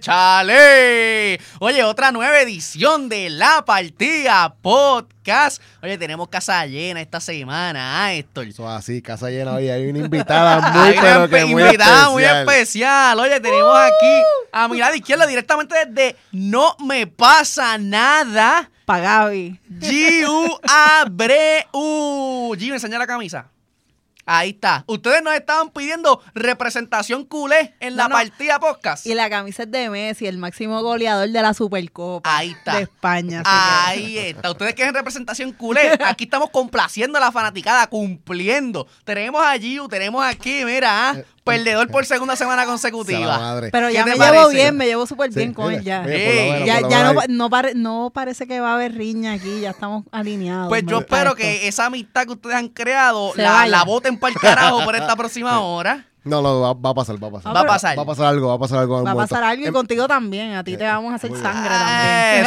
¡Échale! Oye, otra nueva edición de La Partida Podcast. Oye, tenemos casa llena esta semana, Héctor. Eso así, casa llena. Oye, hay una invitada muy, pero que muy especial. Muy especial. Oye, tenemos aquí a mi lado izquierda directamente desde No Me Pasa Nada. Pa' Gaby. Giu Abreu. Giu, enseña la camisa. Ahí está. Ustedes nos estaban pidiendo representación culé en la partida podcast. Y la camisa es de Messi, el máximo goleador de la Supercopa. Ahí está. De España. Ahí está. Ustedes quieren representación culé. Aquí estamos complaciendo a la fanaticada, cumpliendo. Tenemos a Giu, tenemos aquí, mira, perdedor por segunda semana consecutiva. Pero ya me llevo bien, me llevo súper bien con él ya. Ya no parece que va a haber riña aquí, ya estamos alineados. Pues yo espero que esa amistad que ustedes han creado la voten para el carajo por esta próxima hora. No, va a pasar. Va a pasar algo. Va a pasar algo y contigo también. A ti te vamos a hacer sangre también.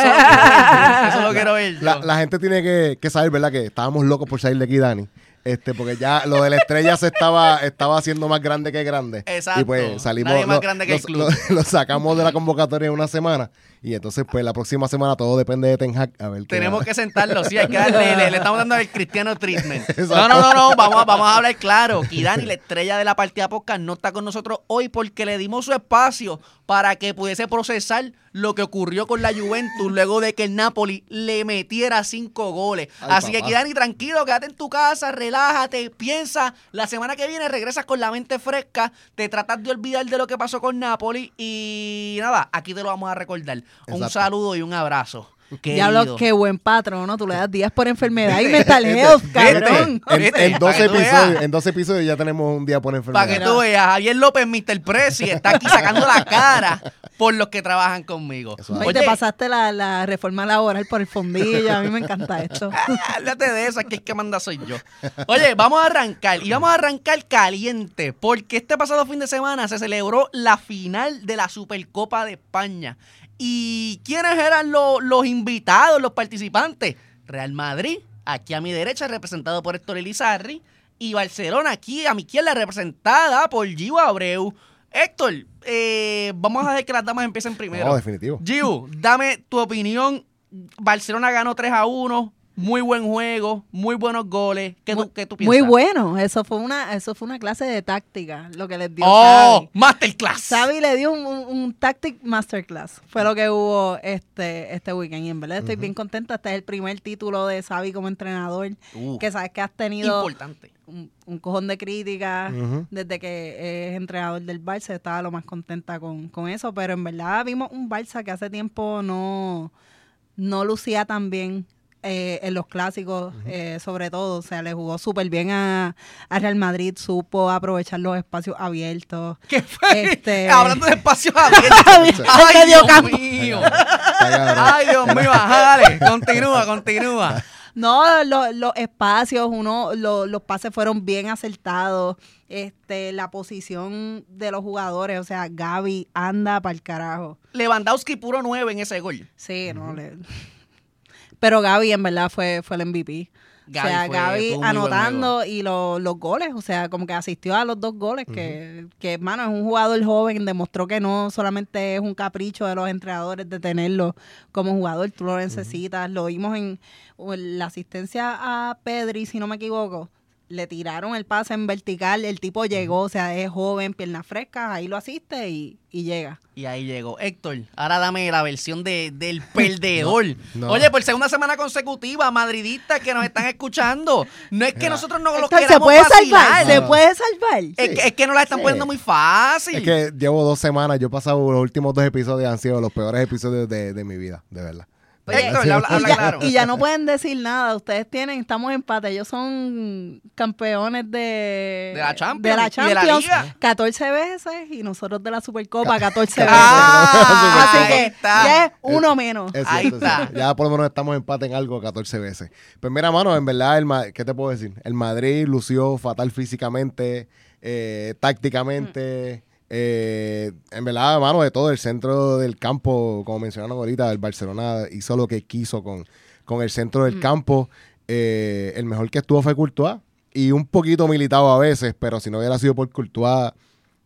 Eso lo quiero ver. La gente tiene que saber, ¿verdad? Que estábamos locos por salir de aquí, Dani. Porque ya lo de la estrella se estaba haciendo más grande que grande. Exacto. Y pues salimos. Nadie más grande que el club. Lo sacamos de la convocatoria en una semana. Y entonces, pues la próxima semana todo depende de Ten Hag. A ver tenemos que sentarlo, sí, hay que darle, le estamos dando el cristiano treatment. No, vamos a hablar claro. Kidani, la estrella de la partida podcast, no está con nosotros hoy porque le dimos su espacio para que pudiese procesar lo que ocurrió con la Juventus luego de que el Napoli le metiera 5 goles. Así que Kidani, tranquilo, quédate en tu casa, relájate, piensa. La semana que viene regresas con la mente fresca, te tratas de olvidar de lo que pasó con Napoli y nada, aquí te lo vamos a recordar. Un saludo y un abrazo. Diablo, qué buen patrón, ¿no? Tú le das días por enfermedad y mental health, cabrón. En 12 episodios ya tenemos un día por enfermedad. Para que tú veas, Javier López, Mr. Presi, está aquí sacando la cara por los que trabajan conmigo. Oye, te pasaste la reforma laboral por el fondillo, a mí me encanta esto. Háblate de eso, que el que manda soy yo. Oye, vamos a arrancar, y vamos a arrancar caliente, porque este pasado fin de semana se celebró la final de la Supercopa de España. ¿Y quiénes eran los invitados, los participantes? Real Madrid, aquí a mi derecha, representado por Héctor Elizarri, y Barcelona, aquí a mi izquierda, representada por Giu Abreu. Héctor, vamos a dejar que las damas empiecen primero. No, definitivo. Giu, dame tu opinión. Barcelona ganó 3-1. Muy buen juego, muy buenos goles. ¿Qué tú piensas? Muy bueno. Eso fue una clase de táctica, lo que les dio Xavi. Masterclass. Xavi le dio un tactic masterclass. Fue lo que hubo este weekend. Y en verdad estoy bien contenta. Este es el primer título de Xavi como entrenador. Que sabes que has tenido importante. Un cojón de críticas. Desde que es entrenador del Barça, estaba lo más contenta con eso. Pero en verdad vimos un Barça que hace tiempo no lucía tan bien. En los clásicos, sobre todo, o sea, le jugó súper bien a Real Madrid, supo aprovechar los espacios abiertos. ¿Qué fue? Hablando de espacios abiertos. ¡Ay, Dios mío! ¡Ay, Dios mío! Dale, continúa. No, los espacios, los pases fueron bien acertados. La posición de los jugadores, o sea, Gaby anda para el carajo. Lewandowski puro 9 en ese gol. Sí, pero Gaby en verdad fue el MVP. Gaby anotando y los goles, o sea, como que asistió a los 2 goles, que hermano, es un jugador joven, demostró que no solamente es un capricho de los entrenadores de tenerlo como jugador, tú lo necesitas. Lo vimos en la asistencia a Pedri, si no me equivoco. Le tiraron el pase en vertical, el tipo llegó, o sea, es joven, piernas frescas, ahí lo asiste y llega. Y ahí llegó. Héctor, ahora dame la versión del perdedor. No. Oye, por segunda semana consecutiva, madridistas que nos están escuchando, no es que nosotros no los queramos vacilar. ¿Se puede salvar? Es que nos la están poniendo muy fácil. Es que llevo 2 semanas, yo he pasado los últimos 2 episodios, han sido los peores episodios de mi vida, de verdad. Héctor, habla claro. Y ya no pueden decir nada. Ustedes estamos en empate. Ellos son campeones de la Champions. De la Champions. De la Liga. 14 veces y nosotros de la Supercopa 14 veces. Así que ya es uno menos. Ahí está. Ya por lo menos estamos en empate en algo 14 veces. Pues mira, mano, en verdad, ¿qué te puedo decir? El Madrid lució fatal físicamente, tácticamente. En verdad, mano, de todo el centro del campo, como mencionaron ahorita, el Barcelona hizo lo que quiso con el centro del campo. El mejor que estuvo fue Courtois y un poquito Militao a veces, pero si no hubiera sido por Courtois,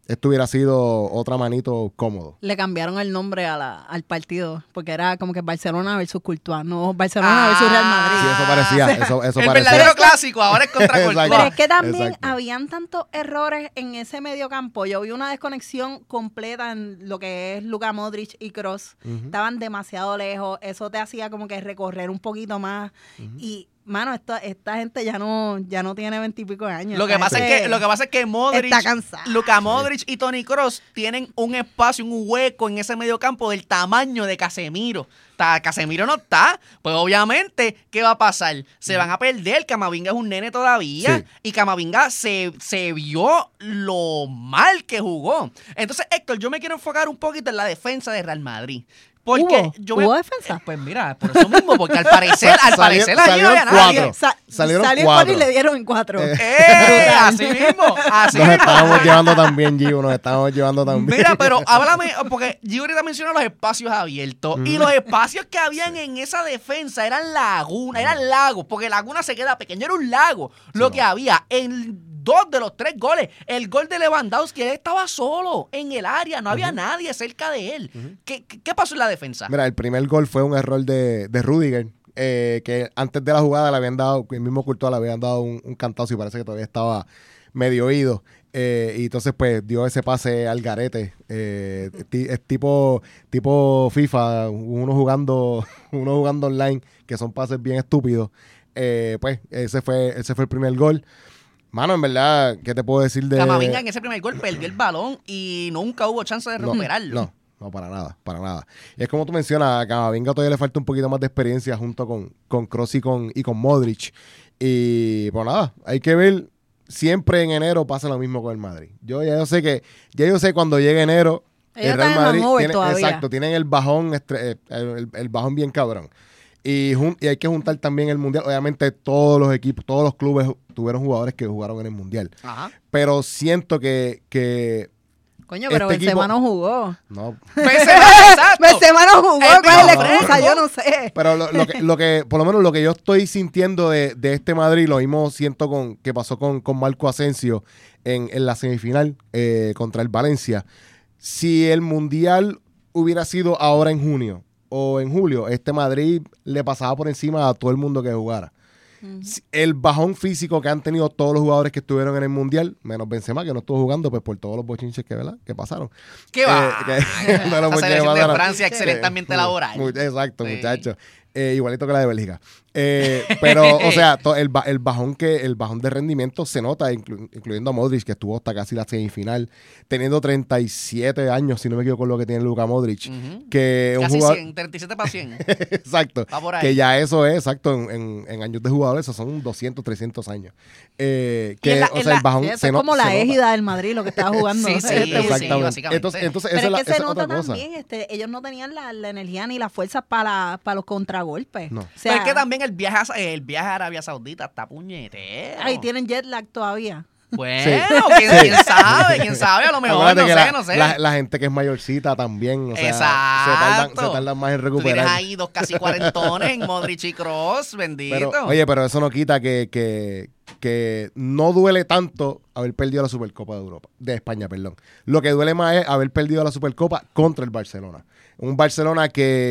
esto hubiera sido otra manito cómodo. Le cambiaron el nombre al partido, porque era como que Barcelona versus Courtois, no Barcelona versus Real Madrid. Sí, eso parecía, eso el parecía. verdadero clásico, ahora es contra Courtois. Pero es que también habían tantos errores en ese mediocampo. Yo vi una desconexión completa en lo que es Luka Modric y Kroos. Estaban demasiado lejos, eso te hacía como que recorrer un poquito más y mano, esta gente ya no tiene 20 y pico de años. Lo que pasa es que Modric, está cansado. Luka Modric y Toni Kroos tienen un espacio, un hueco en ese mediocampo del tamaño de Casemiro. Casemiro no está, pues obviamente, ¿qué va a pasar? Se van a perder. Camavinga es un nene todavía y Camavinga se vio lo mal que jugó. Entonces, Héctor, yo me quiero enfocar un poquito en la defensa de Real Madrid. Porque ¿Hubo defensa? Pues mira, por eso mismo, porque al parecer allí no había nadie. Salieron 4 y le dieron 4. Así mismo. Nos estábamos llevando también, Gio, nos estábamos llevando también. Mira, pero háblame, porque Gio ahorita mencionó los espacios abiertos. Y los espacios que habían en esa defensa eran lagos, porque Laguna se queda pequeño, era un lago. Lo que había en 2 de los 3 goles. El gol de Lewandowski, él estaba solo en el área, no había nadie cerca de él. ¿Qué pasó en la defensa? Mira, el primer gol fue un error de Rudiger, que antes de la jugada le habían dado, el mismo Courtois le habían dado un cantazo y parece que todavía estaba medio oído. Y entonces pues dio ese pase al garete. Es tipo FIFA, uno jugando online, que son pases bien estúpidos. Pues ese fue el primer gol. Mano, en verdad, ¿qué te puedo decir de...? Camavinga en ese primer gol perdió el balón y nunca hubo chance de recuperarlo. No, para nada. Y es como tú mencionas, a Camavinga todavía le falta un poquito más de experiencia junto con Kroos y con Modric. Y pues nada, hay que ver, siempre en enero pasa lo mismo con el Madrid. Yo sé cuando llegue enero, el Real Madrid tienen el bajón, el bajón bien cabrón. Y hay que juntar también el Mundial. Obviamente todos los equipos, todos los clubes tuvieron jugadores que jugaron en el Mundial. Ajá. Pero siento que coño, pero Benzema no jugó. No. Benzema no jugó. ¿Cuál es la excusa? Yo no sé. Pero lo que, por lo menos lo que yo estoy sintiendo de este Madrid, lo mismo siento que pasó con Marco Asensio en la semifinal contra el Valencia. Si el Mundial hubiera sido ahora en junio o en julio, este Madrid le pasaba por encima a todo el mundo que jugara. El bajón físico que han tenido todos los jugadores que estuvieron en el Mundial, menos Benzema, que no estuvo jugando pues por todos los bochinches que pasaron. ¿Qué va? La selección de Francia, excelente ambiente laboral. Exacto, sí. Muchachos. Igualito que la de Bélgica. Pero, o sea, el bajón de rendimiento se nota, incluyendo a Modric, que estuvo hasta casi la semifinal, teniendo 37 años, si no me equivoco con lo que tiene Luka Modric. Que casi un jugador... 100, 37 para 100. Exacto. Que ya eso es, exacto, en años de jugadores, esos son 200, 300 años. El bajón se nota. Es como la égida del Madrid, lo que estaba jugando. Sí, exactamente. Sí, entonces pero es que se nota también, ellos no tenían la energía ni la fuerza para los contragolpes. No. O sea, pero es que también el viaje a Arabia Saudita está puñetero. Ay, tienen jet lag todavía. Bueno, ¿quién sabe? A lo mejor, no sé. La gente que es mayorcita también, o sea, se tardan más en recuperar. Tú tienes ahí 2 casi cuarentones en Modric y Kroos, bendito. Pero eso no quita que no duele tanto haber perdido la Supercopa de España, perdón. Lo que duele más es haber perdido la Supercopa contra el Barcelona. Un Barcelona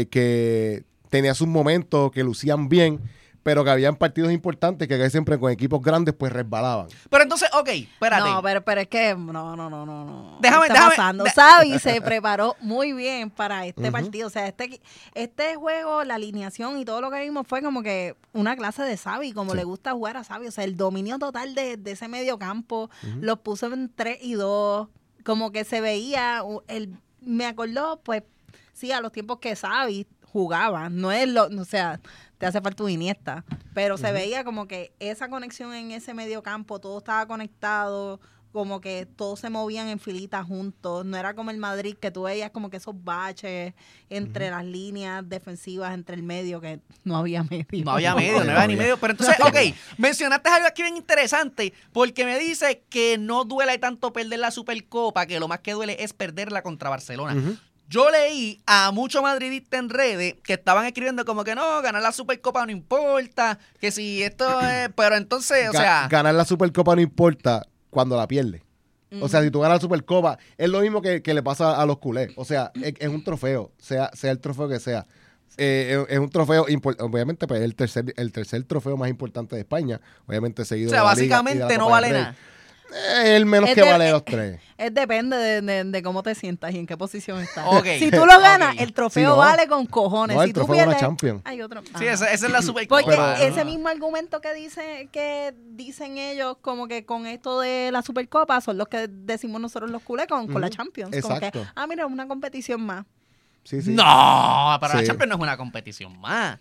que tenía sus momentos, que lucían bien, pero que habían partidos importantes que siempre con equipos grandes pues resbalaban. Pero entonces, ok, espérate. No, pero es que no. Déjame. Xavi se preparó muy bien para este partido. O sea, este juego, la alineación y todo lo que vimos fue como que una clase de Xavi, como le gusta jugar a Xavi. O sea, el dominio total de ese medio campo, los puso en 3 y 2, como que se veía, me acordó, pues, sí, a los tiempos que Xavi jugaba, o sea, te hace falta tu Iniesta, pero se veía como que esa conexión en ese medio campo, todo estaba conectado, como que todos se movían en filitas juntos, no era como el Madrid que tú veías como que esos baches entre las líneas defensivas, entre el medio, que no había medio. No había ni medio, pero entonces, ok, mencionaste algo aquí bien interesante, porque me dice que no duele tanto perder la Supercopa, que lo más que duele es perderla contra Barcelona. Yo leí a muchos madridistas en redes que estaban escribiendo como que no, ganar la Supercopa no importa, que si esto es... Pero entonces, o sea... Ganar la Supercopa no importa cuando la pierdes. O sea, si tú ganas la Supercopa, es lo mismo que le pasa a los culés. O sea, es un trofeo, sea el trofeo que sea. Es un trofeo, obviamente, pues el tercer trofeo más importante de España. Obviamente seguido de la Liga básicamente no vale nada. Es el menos que vale los tres. Depende de cómo te sientas y en qué posición estás. Okay. Si tú lo ganas, el trofeo vale con cojones. No, si el tú trofeo pierdes, es una Champions. hay otro. Sí, esa es la Supercopa. Porque ese mismo argumento que dicen ellos, como que con esto de la Supercopa, son los que decimos nosotros los culés con la Champions. Exacto. Como que, mira, una competición más. Sí. No, pero la Champions no es una competición más.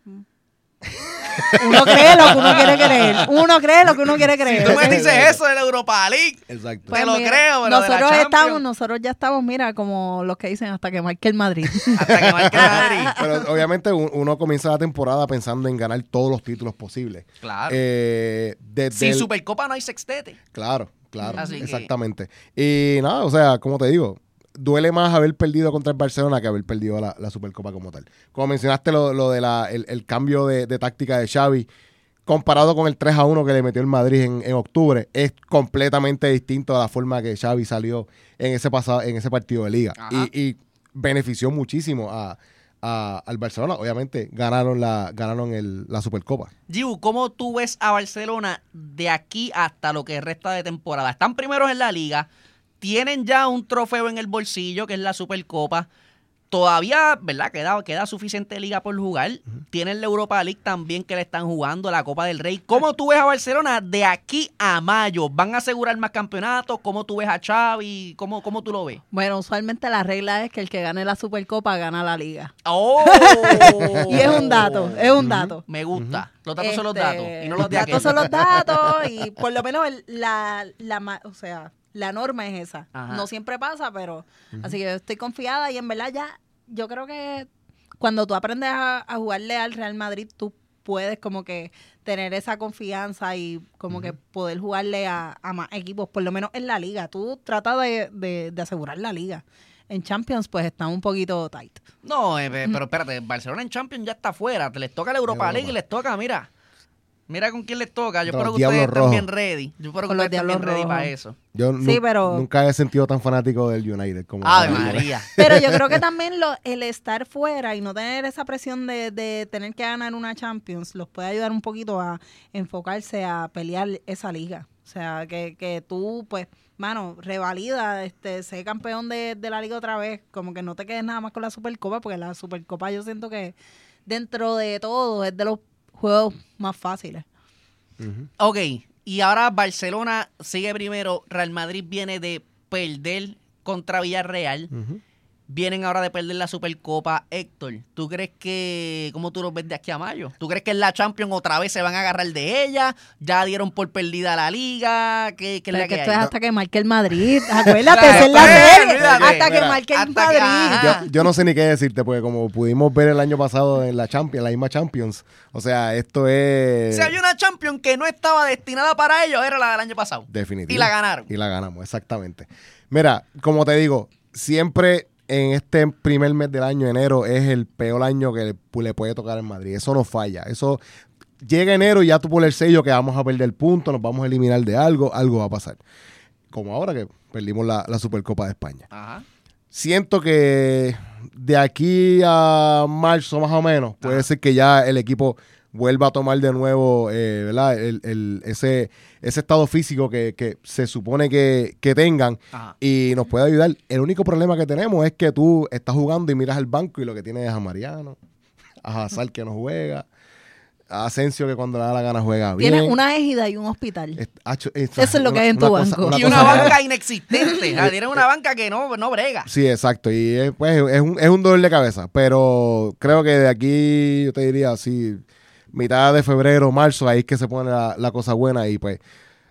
Uno cree lo que uno quiere creer. Uno cree lo que uno quiere creer. Si tú me dices eso de la Europa League, exacto. Pues te lo creo, pero nosotros ya estamos, mira, como los que dicen hasta que marque el Madrid. Hasta que marque el Madrid. Pero obviamente uno comienza la temporada pensando en ganar todos los títulos posibles. Claro. Sin Supercopa no hay sextete. Claro, Así exactamente. Y nada, o sea, como te digo, duele más haber perdido contra el Barcelona que haber perdido la Supercopa como tal. Como mencionaste lo de el cambio de táctica de Xavi, comparado con el 3-1 que le metió el Madrid en octubre, es completamente distinto a la forma que Xavi salió en ese partido de Liga. Y benefició muchísimo al Barcelona. Obviamente ganaron la Supercopa. Giu, ¿cómo tú ves a Barcelona de aquí hasta lo que resta de temporada? Están primeros en la Liga. Tienen ya un trofeo en el bolsillo, que es la Supercopa. Todavía, ¿verdad? Queda suficiente liga por jugar. Tienen la Europa League también que le están jugando, la Copa del Rey. ¿Cómo tú ves a Barcelona de aquí a mayo? ¿Van a asegurar más campeonatos? ¿Cómo tú ves a Xavi? ¿Cómo tú lo ves? Bueno, usualmente la regla es que el que gane la Supercopa gana la liga. ¡Oh! Y es un dato. Me gusta. Los datos son los datos y no los de aquellos. Los datos son los datos y por lo menos la norma es esa. Ajá. No siempre pasa, pero así que yo estoy confiada y en verdad ya yo creo que cuando tú aprendes a jugarle al Real Madrid, tú puedes como que tener esa confianza y como que poder jugarle a más equipos, por lo menos en la liga. Tú tratas de asegurar la liga. En Champions, pues está un poquito tight. No, pero espérate, Barcelona en Champions ya está fuera. Les toca la Europa League y les toca, Mira con quién les toca. Yo espero que ustedes estén bien ready. Yo espero que ustedes estén bien ready para eso. Yo nunca he sentido tan fanático del United como María. Pero yo creo que también el estar fuera y no tener esa presión de tener que ganar una Champions los puede ayudar un poquito a enfocarse a pelear esa liga. O sea, que tú, pues, mano, revalida, sé campeón de la liga otra vez. Como que no te quedes nada más con la Supercopa, porque la Supercopa yo siento que dentro de todo es de los juegos más fáciles. Ok, y ahora Barcelona sigue primero, Real Madrid viene de perder contra Villarreal, vienen ahora de perder la Supercopa. Héctor, ¿tú crees cómo tú los ves de aquí a mayo? ¿Tú crees que en la Champions otra vez se van a agarrar de ella? ¿Ya dieron por perdida la Liga? ¿Qué es la que hay? Esto es hasta que marque el Madrid. Acuérdate, esa es la serie. Hasta que marque el Madrid. Yo no sé ni qué decirte, porque como pudimos ver el año pasado en la misma Champions, o sea, esto es... Si hay una Champions que no estaba destinada para ellos, era la del año pasado. Definitivamente. Y la ganaron. Y la ganamos, exactamente. Mira, como te digo, siempre en este primer mes del año, enero, es el peor año que le puede tocar al Madrid. Eso no falla. Eso llega enero y ya tú pones el sello que vamos a perder puntos, nos vamos a eliminar de algo va a pasar. Como ahora que perdimos la Supercopa de España. Ajá. Siento que de aquí a marzo más o menos puede ser que ya el equipo vuelva a tomar de nuevo ¿verdad? ese estado físico que se supone que tengan. Ajá. Y nos puede ayudar. El único problema que tenemos es que tú estás jugando y miras al banco y lo que tienes es a Mariano, a Hazard que no juega, a Asensio que cuando le da la gana juega bien. Tienes una égida y un hospital. Eso es lo que hay en tu banco. Y una banca inexistente. Tienes una banca que no brega. Sí, exacto. Y pues es un dolor de cabeza. Pero creo que de aquí, yo te diría así, mitad de febrero, marzo, ahí es que se pone la cosa buena. Y pues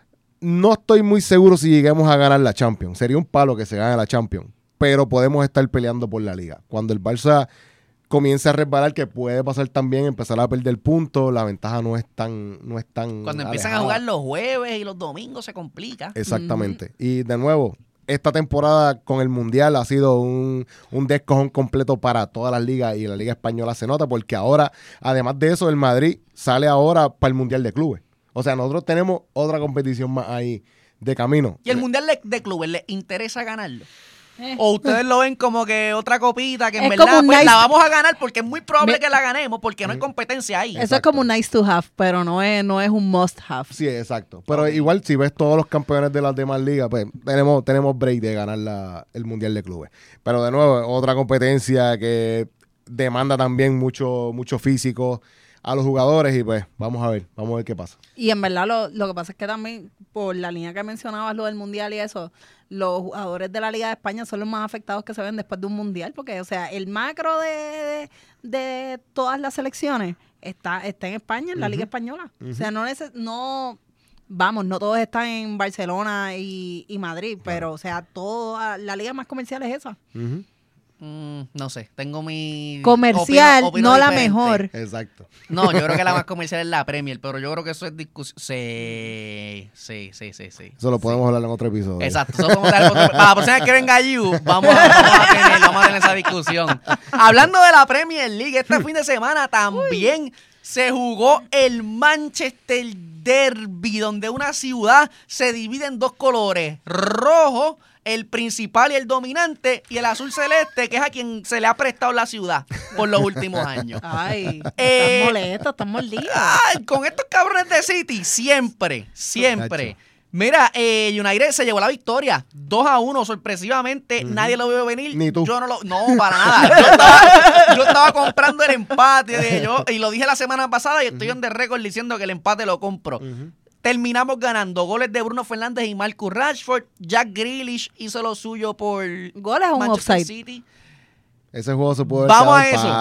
no estoy muy seguro si lleguemos a ganar la Champions. Sería un palo que se gane la Champions. Pero podemos estar peleando por la Liga. Cuando el Barça comienza a resbalar, que puede pasar también, empezar a perder puntos, la ventaja no es tan Cuando empiezan a jugar los jueves y los domingos se complica. Exactamente. Y de nuevo, esta temporada con el Mundial ha sido un descojón completo para todas las ligas, y la Liga Española se nota porque ahora, además de eso, el Madrid sale ahora para el Mundial de Clubes. O sea, nosotros tenemos otra competición más ahí de camino. ¿Y el Mundial de Clubes les interesa ganarlo? ¿O ustedes lo ven como que otra copita que en verdad pues, la vamos a ganar porque es muy probable que la ganemos porque no hay competencia ahí? Eso es como un nice to have, pero no es un must have. Sí, exacto. Pero igual si ves todos los campeones de las demás ligas, pues tenemos break de ganar el Mundial de Clubes. Pero de nuevo, otra competencia que demanda también mucho físico a los jugadores y pues vamos a ver qué pasa. Y en verdad lo que pasa es que también por la línea que mencionabas, lo del Mundial y eso, los jugadores de la Liga de España son los más afectados que se ven después de un Mundial, porque o sea, el macro de todas las selecciones está en España, en la Liga Española. O sea, no todos están en Barcelona y Madrid, pero o sea, toda la liga más comercial es esa. No sé, tengo mi comercial, opino no diferente. La mejor. Exacto. No, yo creo que la más comercial es la Premier, pero yo creo que eso es discusión. Sí. Eso lo podemos hablar en otro episodio. Exacto. Para la próxima vez que venga Yu, vamos a tener esa discusión. Hablando de la Premier League, este fin de semana también se jugó el Manchester Derby, donde una ciudad se divide en dos colores, rojo, el principal y el dominante, y el azul celeste, que es a quien se le ha prestado la ciudad por los últimos años. Ay, están molestos, están mordidos. Ay, con estos cabrones de City, siempre. Mira, United se llevó la victoria, 2-1, sorpresivamente, nadie lo vio venir. Ni tú. Yo no, para nada. Yo estaba comprando el empate, y lo dije la semana pasada, y estoy on the record diciendo que el empate lo compro. Terminamos ganando goles de Bruno Fernández y Marcus Rashford. Jack Grealish hizo lo suyo por goles o un Manchester offside. City. Ese juego se puede Vamos a eso.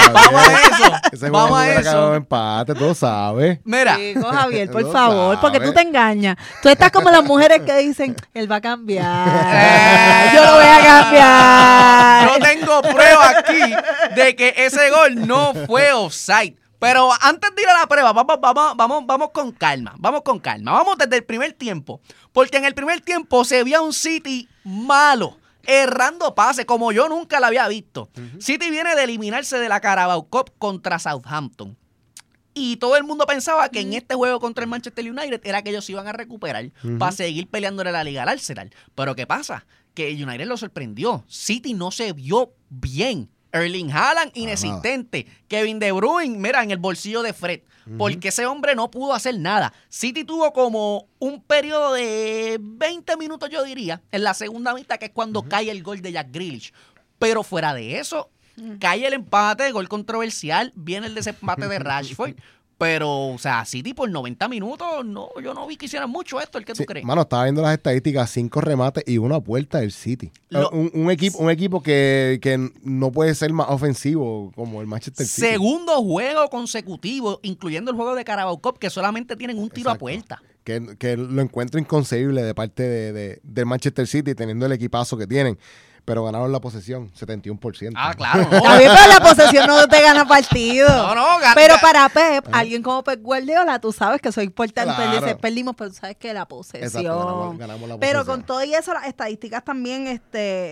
Ese juego se puede quedar empate, tú lo sabes. Mira. Chico, Javier, por favor, porque tú te engañas. Tú estás como las mujeres que dicen, él va a cambiar. Yo lo voy a cambiar. Yo tengo prueba aquí de que ese gol no fue offside. Pero antes de ir a la prueba, vamos con calma. Vamos desde el primer tiempo. Porque en el primer tiempo se veía un City malo, errando pases, como yo nunca lo había visto. City viene de eliminarse de la Carabao Cup contra Southampton. Y todo el mundo pensaba que en este juego contra el Manchester United era que ellos se iban a recuperar para seguir peleándole la liga al Arsenal. Pero ¿qué pasa? Que el United lo sorprendió. City no se vio bien. Erling Haaland inexistente. Kevin De Bruyne, mira, en el bolsillo de Fred. Porque ese hombre no pudo hacer nada. City tuvo como un periodo de 20 minutos, yo diría, en la segunda mitad, que es cuando cae el gol de Jack Grealish. Pero fuera de eso, cae el empate, gol controversial, viene el desempate de Rashford. Pero, o sea, City por 90 minutos, yo no vi que hicieran mucho esto, ¿el que tú crees? Mano, estaba viendo las estadísticas, 5 remates y una puerta del City. Un equipo que no puede ser más ofensivo como el Manchester City. Segundo juego consecutivo, incluyendo el juego de Carabao Cup, que solamente tienen un tiro a puerta. Que lo encuentro inconcebible de parte del Manchester City, teniendo el equipazo que tienen. Pero ganaron la posesión, 71%. Ah, claro. No. Está bien, pero la posesión no te gana partido. Gana. Pero para Pep, alguien como Pep Guardiola, tú sabes que eso es importante. Claro. Él dice, perdimos, pero tú sabes que la posesión. Exacto, ganamos la posesión. Pero con todo y eso, las estadísticas también,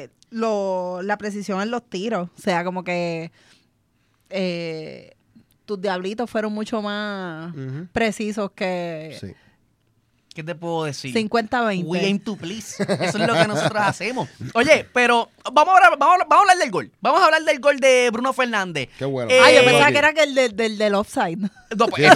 la precisión en los tiros. O sea, como que tus diablitos fueron mucho más precisos que... Sí. ¿Qué te puedo decir? 50-20. We aim to please. Eso es lo que nosotros hacemos. Oye, pero vamos a hablar del gol. Vamos a hablar del gol de Bruno Fernández. Qué bueno. Yo pensaba que era del offside. No, pues,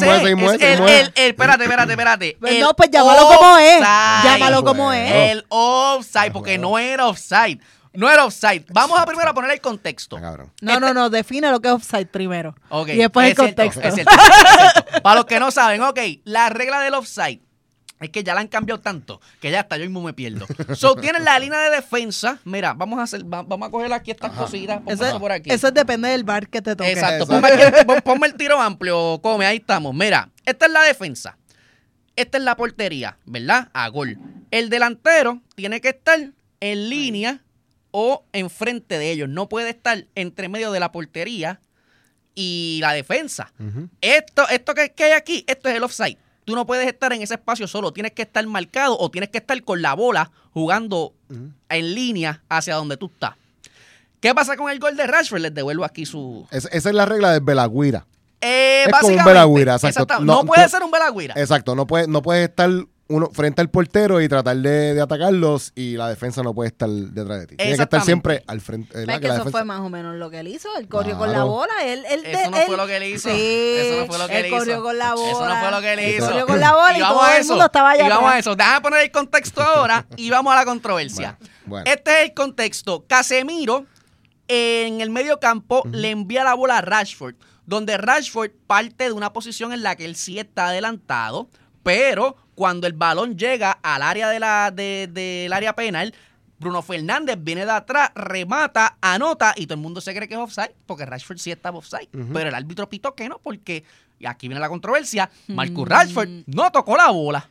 espérate. No, pues llámalo como es. Llámalo como es. El offside, porque no era offside. No era offside. Vamos a primero a poner el contexto. No, define lo que es offside primero. Okay. Y después el contexto. Es cierto. Para los que no saben, la regla del offside es que ya la han cambiado tanto que ya hasta yo mismo me pierdo. Tienen la línea de defensa. Mira, vamos a coger aquí estas cositas. Por aquí. Eso depende del bar que te toque. Exacto. Ponme el tiro amplio, come, ahí estamos. Mira, esta es la defensa. Esta es la portería, ¿verdad? A gol. El delantero tiene que estar en línea o enfrente de ellos. No puede estar entre medio de la portería y la defensa. Esto que hay aquí, esto es el offside. Tú no puedes estar en ese espacio solo. Tienes que estar marcado o tienes que estar con la bola jugando en línea hacia donde tú estás. ¿Qué pasa con el gol de Rashford? Les devuelvo aquí su... Esa es la regla del Belagüira. Es como un Belagüira, exacto. No puede ser un Belagüira. Exacto, no puedes estar uno frente al portero y tratar de atacarlos y la defensa no puede estar detrás de ti. Tiene que estar siempre al frente. Es que eso fue más o menos lo que él hizo. Él corrió con la bola. Eso no fue lo que él hizo. Sí, eso no fue lo que él hizo. Él corrió con la bola. Eso no fue lo que él hizo. Corrió con la bola y todo el mundo estaba allá. Y vamos a eso. Déjame poner el contexto ahora y vamos a la controversia. Bueno. Este es el contexto. Casemiro en el medio campo le envía la bola a Rashford, donde Rashford parte de una posición en la que él sí está adelantado, pero cuando el balón llega al área del área penal, Bruno Fernández viene de atrás, remata, anota y todo el mundo se cree que es offside porque Rashford sí estaba offside. Pero el árbitro pitó que no porque, y aquí viene la controversia, Marcus Rashford no tocó la bola.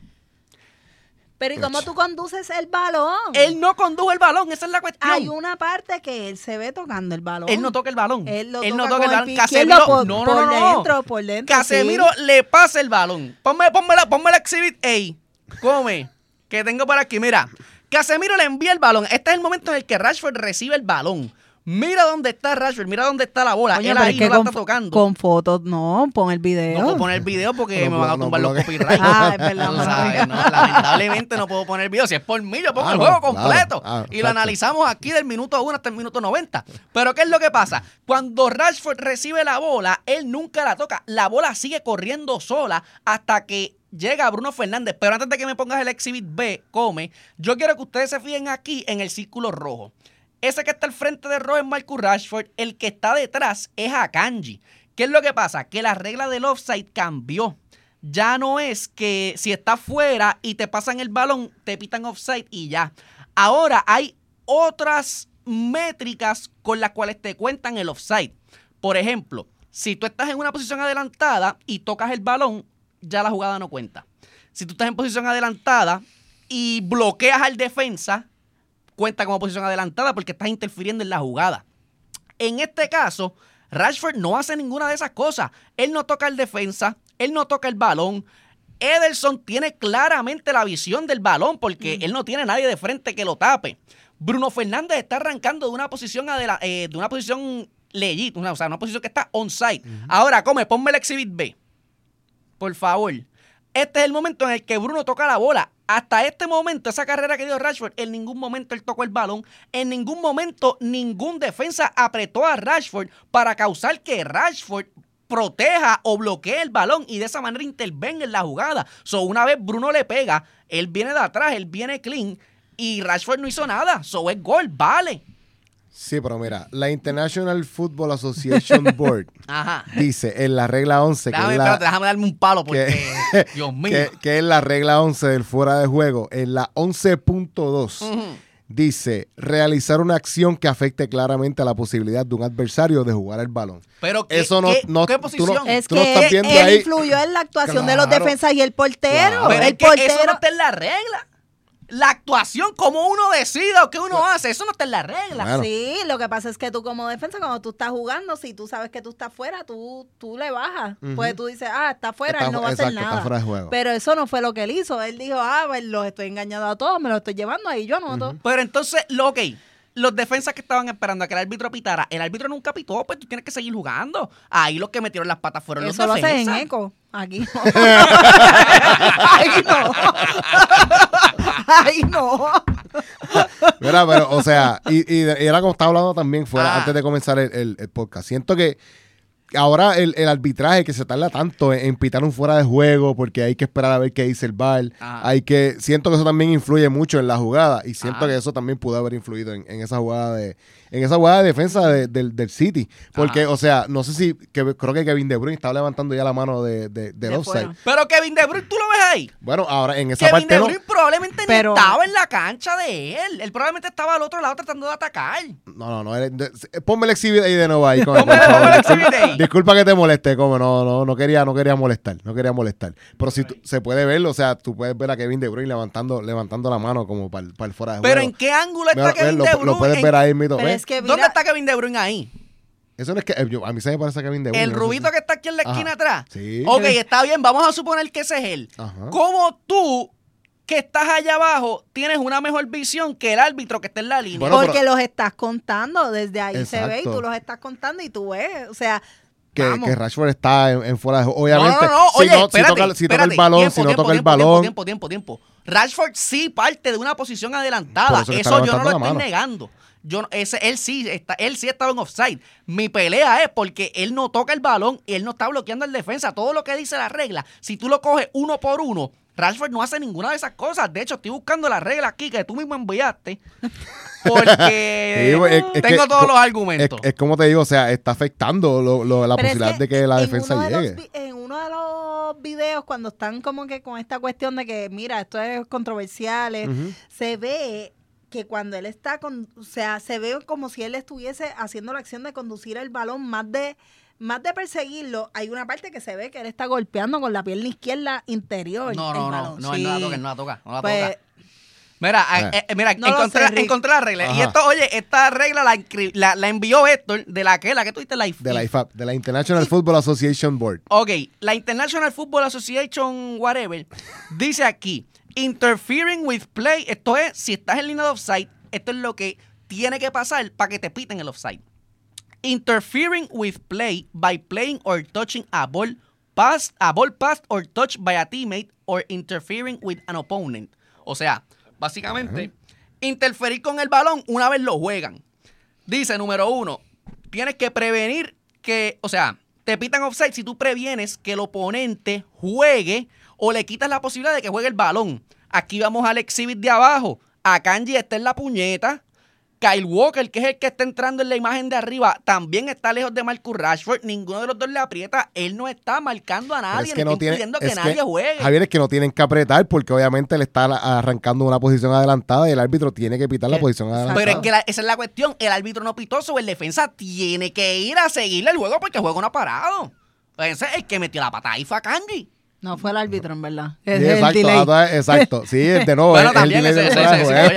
Pero ¿y cómo tú conduces el balón? Él no condujo el balón, esa es la cuestión. Hay una parte que él se ve tocando el balón. Él no toca el balón. Él no toca el balón. Casemiro, por dentro. Casemiro le pasa el balón. Ponme la exhibit A. Come. Que tengo por aquí. Mira. Casemiro le envía el balón. Este es el momento en el que Rashford recibe el balón. Mira dónde está Rashford, mira dónde está la bola. Oye, él ahí no la está tocando. Con fotos, no, pon el video. No puedo poner el video porque me van a tumbar los copyrights. Es verdad. Lamentablemente no puedo poner el video. Si es por mí, yo pongo el juego completo. Y lo analizamos aquí del minuto 1 hasta el minuto 90. Pero ¿qué es lo que pasa? Cuando Rashford recibe la bola, él nunca la toca. La bola sigue corriendo sola hasta que llega Bruno Fernández. Pero antes de que me pongas el exhibit B, yo quiero que ustedes se fijen aquí en el círculo rojo. Ese que está al frente de rojo es Marcus Rashford. El que está detrás es Akanji. ¿Qué es lo que pasa? Que la regla del offside cambió. Ya no es que si estás fuera y te pasan el balón, te pitan offside y ya. Ahora hay otras métricas con las cuales te cuentan el offside. Por ejemplo, si tú estás en una posición adelantada y tocas el balón, ya la jugada no cuenta. Si tú estás en posición adelantada y bloqueas al defensa, cuenta como posición adelantada porque estás interfiriendo en la jugada. En este caso, Rashford no hace ninguna de esas cosas. Él no toca el defensa, él no toca el balón. Ederson tiene claramente la visión del balón porque él no tiene nadie de frente que lo tape. Bruno Fernández está arrancando de una posición legit, una posición que está onside. Ahora, ponme el exhibit B. Por favor. Este es el momento en el que Bruno toca la bola. Hasta este momento, esa carrera que dio Rashford, en ningún momento él tocó el balón. En ningún momento, ningún defensa apretó a Rashford para causar que Rashford proteja o bloquee el balón y de esa manera intervenga en la jugada. Una vez Bruno le pega, él viene de atrás, él viene clean y Rashford no hizo nada. Es gol, vale. Sí, pero mira, la International Football Association Board dice en la regla 11 déjame darme un palo porque, Dios mío. Que es la regla 11 del fuera de juego, en la 11.2 dice realizar una acción que afecte claramente a la posibilidad de un adversario de jugar el balón. Pero eso ¿qué posición? Es que él influyó en la actuación de los defensas y el portero. Claro. Pero el portero, eso no está en la regla. La actuación, como uno decida o qué uno hace, eso no está en la regla. Bueno. Sí, lo que pasa es que tú como defensa, cuando tú estás jugando, si tú sabes que tú estás fuera, tú le bajas. Pues tú dices, está fuera, él no va a hacer nada. Está fuera de juego. Pero eso no fue lo que él hizo. Él dijo, pues los estoy engañando a todos, me los estoy llevando ahí, yo anoto. Pero entonces, los defensas que estaban esperando a que el árbitro pitara, el árbitro nunca pitó, pues tú tienes que seguir jugando. Ahí los que metieron las patas fueron los defensas. Eso lo haces en eco. Aquí no. Ahí no. Ahí no. Mira, pero, o sea, y era como estaba hablando también fuera, antes de comenzar el podcast. Siento que ahora el arbitraje que se tarda tanto en pitar un fuera de juego porque hay que esperar a ver qué dice el VAR. Siento que eso también influye mucho en la jugada y siento que eso también pudo haber influido en esa jugada de defensa del City. Porque, o sea, no sé si creo que Kevin De Bruyne estaba levantando ya la mano del offside. Pero Kevin De Bruyne, ¿tú lo ves ahí? Bueno, ahora en esa parte Kevin De Bruyne probablemente no estaba en la cancha de él. Él probablemente estaba al otro lado tratando de atacar. No. Ponme el exhibit ahí de nuevo ahí. Ponme el exhibit ahí. Disculpa que te moleste, como no quería molestar. Pero si se puede ver, o sea, tú puedes ver a Kevin De Bruyne levantando la mano como para el fuera de juego. Pero ¿en qué ángulo está Kevin De Bruyne? Lo puedes ver ahí, mito. ¿Dónde está Kevin De Bruyne ahí? Eso no es que a mí se me parece a Kevin De Bruyne. El rubito que está aquí en la esquina atrás. Sí. Ok, está bien, vamos a suponer que ese es él. ¿Cómo tú, que estás allá abajo, tienes una mejor visión que el árbitro que está en la línea? Porque los estás contando, desde ahí se ve y tú los estás contando y tú ves, o sea, que Rashford está en fuera de juego. Obviamente, no. Oye, si toca el balón, si no toca el balón. Tiempo. Rashford sí parte de una posición adelantada. Eso yo no lo estoy negando. Él sí estaba en offside. Mi pelea es porque él no toca el balón y él no está bloqueando el defensa. Todo lo que dice la regla, si tú lo coges uno por uno, Rashford no hace ninguna de esas cosas. De hecho, estoy buscando la regla aquí que tú mismo enviaste porque tengo todos los argumentos. Es como te digo, o sea, está afectando la posibilidad de que la defensa llegue. En uno de los videos, cuando están como que con esta cuestión de que, mira, esto es controversial, se ve que cuando él está se ve como si él estuviese haciendo la acción de conducir el balón más de perseguirlo. Hay una parte que se ve que él está golpeando con la pierna izquierda interior. No, sí. él no la toca. Mira, encontré la regla. Ajá. Y esto, oye, esta regla la envió Héctor de la que tú diste la IFAB, de la International Football Association Board. Ok, la International Football Association, whatever, dice aquí, interfering with play, esto es, si estás en línea de offside, esto es lo que tiene que pasar para que te piten el offside. Interfering with play by playing or touching a ball passed or touched by a teammate or interfering with an opponent. O sea, básicamente, interferir con el balón una vez lo juegan. Dice, número 1, tienes que prevenir que, o sea, te pitan offside si tú previenes que el oponente juegue o le quitas la posibilidad de que juegue el balón. Aquí vamos al exhibit de abajo. Akanji está en la puñeta. Kyle Walker, que es el que está entrando en la imagen de arriba, también está lejos de Marcus Rashford. Ninguno de los dos le aprieta. Él no está marcando a nadie, le está impidiendo que nadie juegue. Javier, es que no tienen que apretar porque obviamente le está arrancando una posición adelantada y el árbitro tiene que pitar la posición adelantada. Pero es que esa es la cuestión. El árbitro no pitó, sobre el defensa tiene que ir a seguirle el juego porque el juego no ha parado. Ese es el que metió la patada ahí fue Akanji. No fue el árbitro, en verdad. Sí, exacto. Sí, de nuevo. Bueno, también es el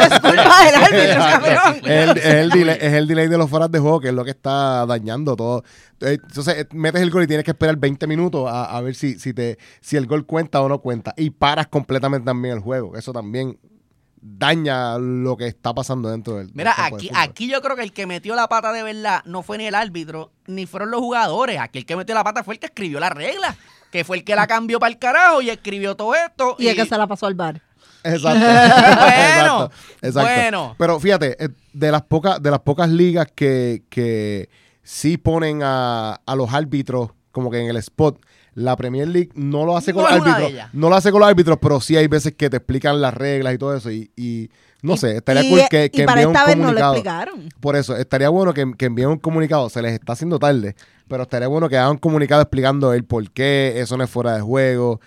delay de los fueras de juego, que es lo que está dañando todo. Entonces, metes el gol y tienes que esperar 20 minutos a ver si el gol cuenta o no cuenta. Y paras completamente también el juego. Eso también daña lo que está pasando dentro del Mira, aquí yo creo que el que metió la pata de verdad no fue ni el árbitro, ni fueron los jugadores. Aquí el que metió la pata fue el que escribió la regla, que fue el que la cambió para el carajo y escribió todo esto. Y el que se la pasó al bar. Exacto. Bueno. Pero fíjate, de las pocas ligas que sí ponen a los árbitros como que en el spot, la Premier League no lo hace con los árbitros. No lo hace con los árbitros, pero sí hay veces que te explican las reglas y todo eso. Y no sé, estaría cool que para envíen un esta vez comunicado. No lo explicaron. Por eso, estaría bueno que envíen un comunicado. Se les está haciendo tarde, pero estaría bueno que hagan un comunicado explicando el por qué eso no es fuera de juego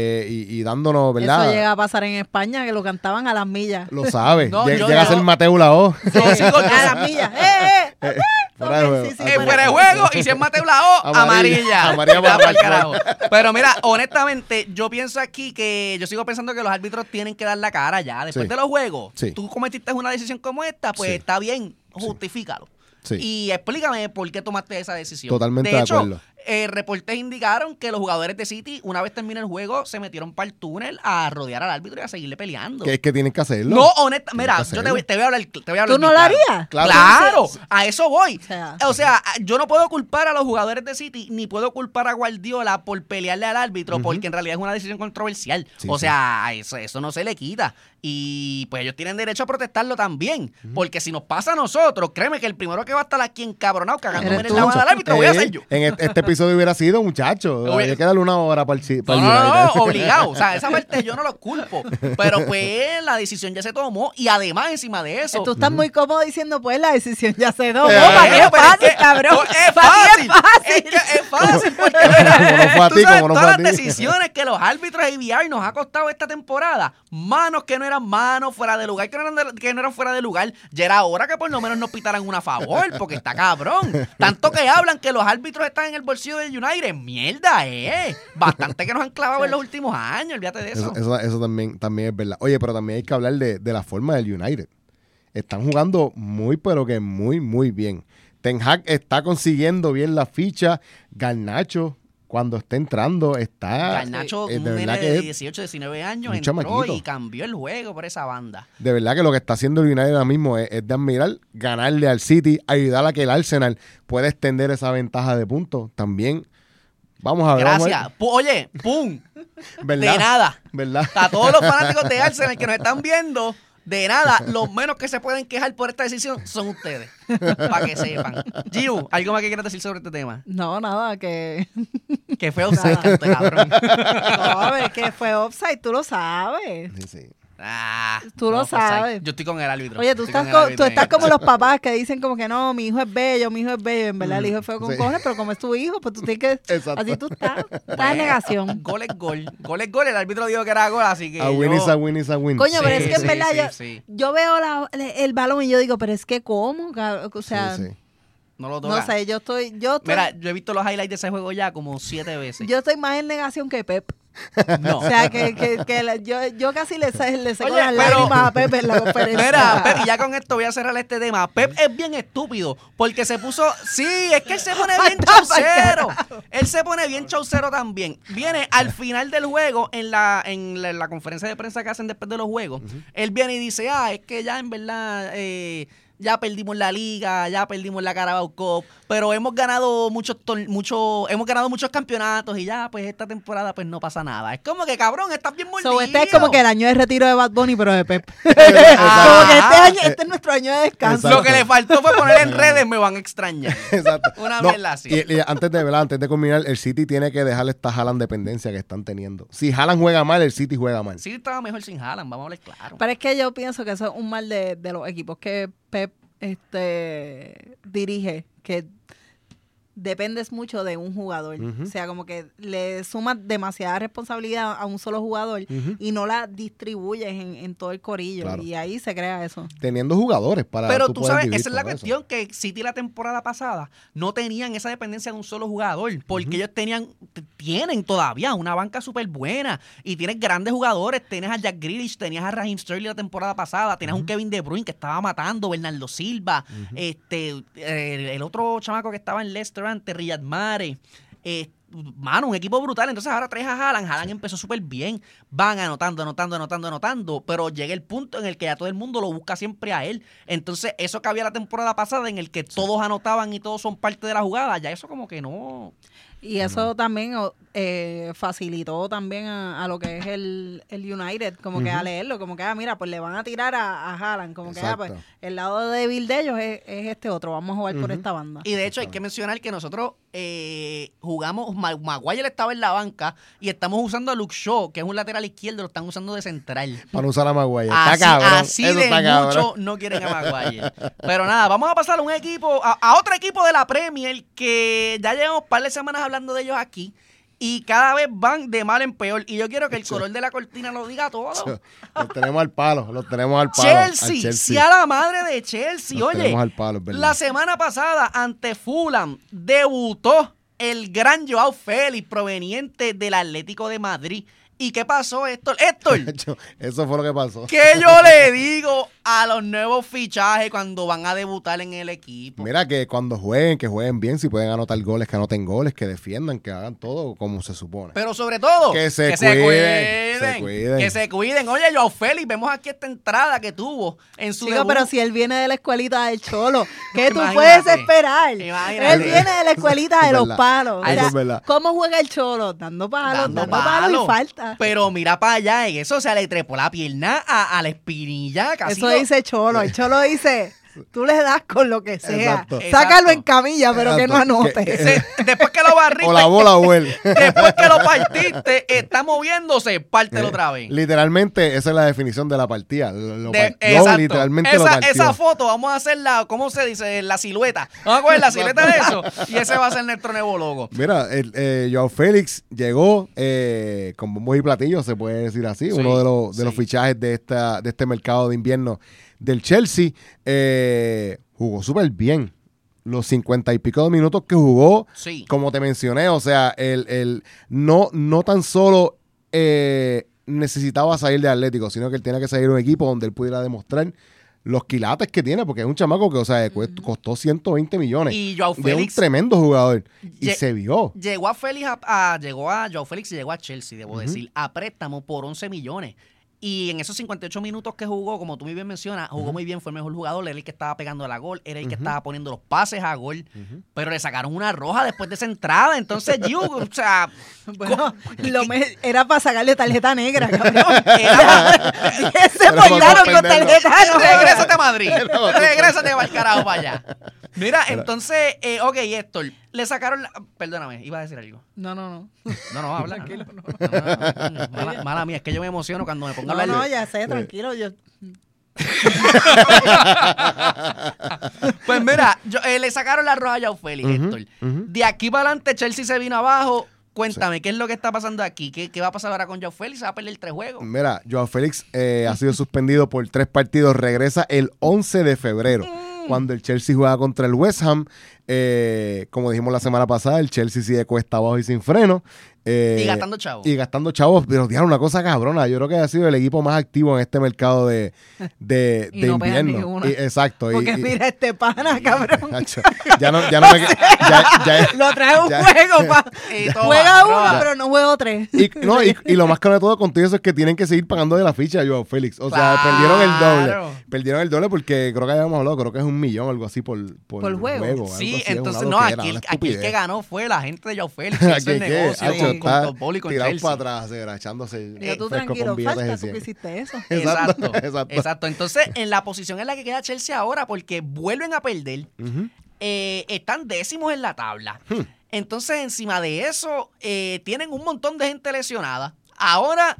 y dándonos, ¿verdad? Eso llega a pasar en España, que lo cantaban a las millas. Lo sabes. Llega a ser Mateo Lao. A las millas. Fuera de juego. Fuera de juego, y si es Mateo Lao, amarilla para el carajo. Pero mira, honestamente, yo pienso aquí que yo sigo pensando que los árbitros tienen que dar la cara ya. Después de los juegos, tú cometiste una decisión como esta, pues está bien, justifícalo. Sí. Y explícame por qué tomaste esa decisión. Totalmente de acuerdo. Reportes indicaron que los jugadores de City, una vez termina el juego, se metieron para el túnel a rodear al árbitro y a seguirle peleando. Que es que tienen que hacerlo. No, honestamente, mira, yo te voy a hablar. ¿Tú no lo harías? Claro, a eso voy. O sea, yo no puedo culpar a los jugadores de City, ni puedo culpar a Guardiola por pelearle al árbitro, porque en realidad es una decisión controversial. Sí, o sea, eso no se le quita. Y pues ellos tienen derecho a protestarlo también. Porque si nos pasa a nosotros, créeme que el primero que va a estar aquí encabronado cagándome en el lado del árbitro voy a ser yo. En este episodio hubiera sido, muchacho. Hay que darle una hora para el No, obligado. O sea, esa parte yo no lo culpo. Pero pues la decisión ya se tomó. Y además, encima de eso. Tú estás muy cómodo diciendo, pues la decisión ya se tomó. ¿Para qué es fácil, cabrón? Es fácil. Es fácil. Porque tú sabes todas las decisiones que los árbitros de VR nos ha costado esta temporada. Manos que no eran manos, fuera de lugar, que no eran fuera de lugar. Ya era hora que por lo menos nos pitaran una a favor, porque está cabrón. Tanto que hablan que los árbitros están en el bolsillo del United. Mierda, bastante que nos han clavado en los últimos años, olvídate de eso. Eso también es verdad. Oye, pero también hay que hablar de la forma del United. Están jugando pero que muy, muy bien. Ten Hag está consiguiendo bien la ficha. Garnacho, cuando está entrando, está... Garnacho, un nene de 18, 19 años, entró y cambió el juego por esa banda. De verdad que lo que está haciendo el United ahora mismo es de admirar, ganarle al City, ayudar a que el Arsenal pueda extender esa ventaja de puntos. También, vamos a ver. Gracias. Oye, ¡pum! ¿Verdad? De nada. ¿Verdad? A todos los fanáticos de Arsenal que nos están viendo, de nada, los menos que se pueden quejar por esta decisión son ustedes. Para que sepan. Giu, ¿algo más que quieras decir sobre este tema? No, nada, que fue offside, canto de cabrón. No, a ver, que fue offside, tú lo sabes. Sí. Tú lo sabes. Yo estoy con el árbitro. Oye, tú estás como los papás que dicen como que no, mi hijo es bello. En verdad el hijo es feo con cojones, pero como es tu hijo, pues tú tienes que... Exacto. Así tú estás en negación. Gol es gol. Gol es gol. El árbitro dijo que era gol, así que a win is a win is a win. Coño, pero es que en verdad sí. yo veo el balón y yo digo, pero es que ¿cómo? O sea... Sí. No lo toca. No sé, yo estoy... Mira, yo he visto los highlights de ese juego ya como 7 veces. Yo estoy más en negación que Pep. No. O sea, yo casi le saco las lágrimas a Pep en la conferencia. Mira, Pep, y ya con esto voy a cerrar este tema. Pep es bien estúpido porque se puso... Sí, es que él se pone bien chaucero. Él se pone bien chaucero también. Viene al final del juego, en la conferencia de prensa que hacen después de los juegos, él viene y dice, es que ya en verdad... ya perdimos la liga, ya perdimos la Carabao Cup, pero hemos ganado muchos campeonatos y ya, pues esta temporada pues no pasa nada. Es como que, cabrón, estás bien mordido. Este es como que el año de retiro de Bad Bunny, pero de Pep. Como que este es nuestro año de descanso. Lo que le faltó fue poner en redes, me van a extrañar. Exacto. Una mierda así. Y antes de culminar, el City tiene que dejarle esta Haaland dependencia que están teniendo. Si Haaland juega mal, el City juega mal. Sí, estaba mejor sin Haaland, vamos a hablar claro. Pero es que yo pienso que eso es un mal de los equipos que Pep dirige, que dependes mucho de un jugador. O sea, como que le sumas demasiada responsabilidad a un solo jugador y no la distribuyes en todo el corillo. Claro. Y ahí se crea eso. Teniendo jugadores para... Pero tú sabes, esa es la cuestión, que City la temporada pasada no tenían esa dependencia de un solo jugador, porque ellos tienen todavía una banca súper buena y tienes grandes jugadores. Tienes a Jack Grealish, tenías a Raheem Sterling la temporada pasada, tienes un Kevin De Bruyne que estaba matando, Bernardo Silva, el otro chamaco que estaba en Leicester, Riyad Mahrez, mano, un equipo brutal. Entonces ahora traes a Haaland. Haaland empezó súper bien. Van anotando, pero llega el punto en el que ya todo el mundo lo busca siempre a él. Entonces eso que había la temporada pasada en el que todos anotaban y todos son parte de la jugada, ya eso como que no... Y eso también facilitó también a lo que es el United, como que a leerlo, como que, mira, pues le van a tirar a Haaland, como que, pues el lado débil de ellos es este otro, vamos a jugar por esta banda. Y de hecho hay que mencionar que nosotros jugamos, Maguire estaba en la banca y estamos usando a Luke Shaw, que es un lateral izquierdo, lo están usando de central. Para usar a Maguire. Está cabrón. Así de mucho no quieren a Maguire. Pero nada, vamos a pasar a un equipo, a otro equipo de la Premier que ya llevamos un par de semanas hablando de ellos aquí y cada vez van de mal en peor. Y yo quiero que el color de la cortina lo diga todo. Los tenemos al palo. Chelsea, sí a la madre de Chelsea. Los Oye, tenemos al palo, ¿verdad? La semana pasada ante Fulham debutó el gran Joao Félix proveniente del Atlético de Madrid. ¿Y qué pasó, Héctor? Eso fue lo que pasó. ¿Qué yo le digo a los nuevos fichajes cuando van a debutar en el equipo? Mira, que cuando jueguen, que jueguen bien, si pueden anotar goles, que anoten goles, que defiendan, que hagan todo como se supone. Pero sobre todo, que se cuiden. Que se cuiden. Oye, Joao Félix, vemos aquí esta entrada que tuvo en su debut. Pero si él viene de la escuelita del Cholo, ¿qué tú puedes esperar? Imagínate. Él viene de la escuelita de los palos. Eso es verdad. ¿Cómo juega el Cholo? Dando palos y falta. Pero mira para allá en eso, o sea, le trepó la pierna a la espinilla casi. Eso dice Cholo. El Cholo dice... Tú le das con lo que sea. Exacto. Sácalo en camilla, pero que no anote. Después que lo barriste. O la bola o él. Después que lo partiste, está moviéndose, pártelo otra vez. Literalmente, esa es la definición de la partida. Exacto. Literalmente lo partió. Esa foto, vamos a hacerla, ¿cómo se dice? La silueta. Vamos a coger la silueta de eso. Y ese va a ser nuestro nuevo logo. Mira, Joao Félix llegó con bombos y platillos, se puede decir así. Sí, uno de los fichajes de este mercado de invierno del Chelsea. Jugó súper bien. Los 50 y pico de minutos que jugó, como te mencioné, o sea, no tan solo necesitaba salir de Atlético, sino que él tenía que salir de un equipo donde él pudiera demostrar los quilates que tiene, porque es un chamaco que, o sea, costó 120 millones. Y Joao de Félix, un tremendo jugador. Y se vio. Llegó a Joao Félix y llegó a Chelsea, debo decir, a préstamo por 11 millones. Y en esos 58 minutos que jugó, como tú muy bien mencionas, jugó muy bien, fue el mejor jugador, era el que estaba pegando la gol, era el que estaba poniendo los pases a gol, pero le sacaron una roja después de esa entrada. Entonces, o sea... Bueno, era para sacarle tarjeta negra, cabrón. Se portaron con tarjeta negra. Regrésate a Madrid. Regrésate para el carajo para allá. Mira, entonces, ok, Héctor, le sacaron perdóname, iba a decir algo. No, habla. Tranquilo, no. Mala mía, es que yo me emociono cuando me pongo a hablar. No, ya sé, tranquilo, Pues mira, le sacaron la roja a Joao Félix, Héctor. De aquí para adelante, Chelsea se vino abajo. Cuéntame, ¿qué es lo que está pasando aquí? ¿Qué va a pasar ahora con Joao Félix? ¿Se va a perder 3 juegos? Mira, Joao Félix ha sido suspendido por 3 partidos. Regresa el 11 de febrero, cuando el Chelsea juega contra el West Ham. Como dijimos la semana pasada, el Chelsea sigue cuesta abajo y sin freno. Y gastando chavos. Pero tiene una cosa cabrona. Yo creo que ha sido el equipo más activo en este mercado de y no invierno. Exacto. Porque mira este pana, cabrón. Ya no me... Lo trae un juego, juega uno, pero no juego 3. Y lo más caro de todo contigo eso es que tienen que seguir pagando de la ficha a Joao Félix. O sea, perdieron el doble porque creo que habíamos hablado, creo que es $1 millón o algo así por juego. Sí, entonces aquí el que ganó fue la gente de Joao Félix. Hizo el negocio con Todd Bowley y con Chelsea. Para atrás, echándose. Y tú tranquilo, falta tú que hiciste eso. Exacto. Entonces, en la posición en la que queda Chelsea ahora, porque vuelven a perder, están décimos en la tabla. Entonces, encima de eso, tienen un montón de gente lesionada. Ahora,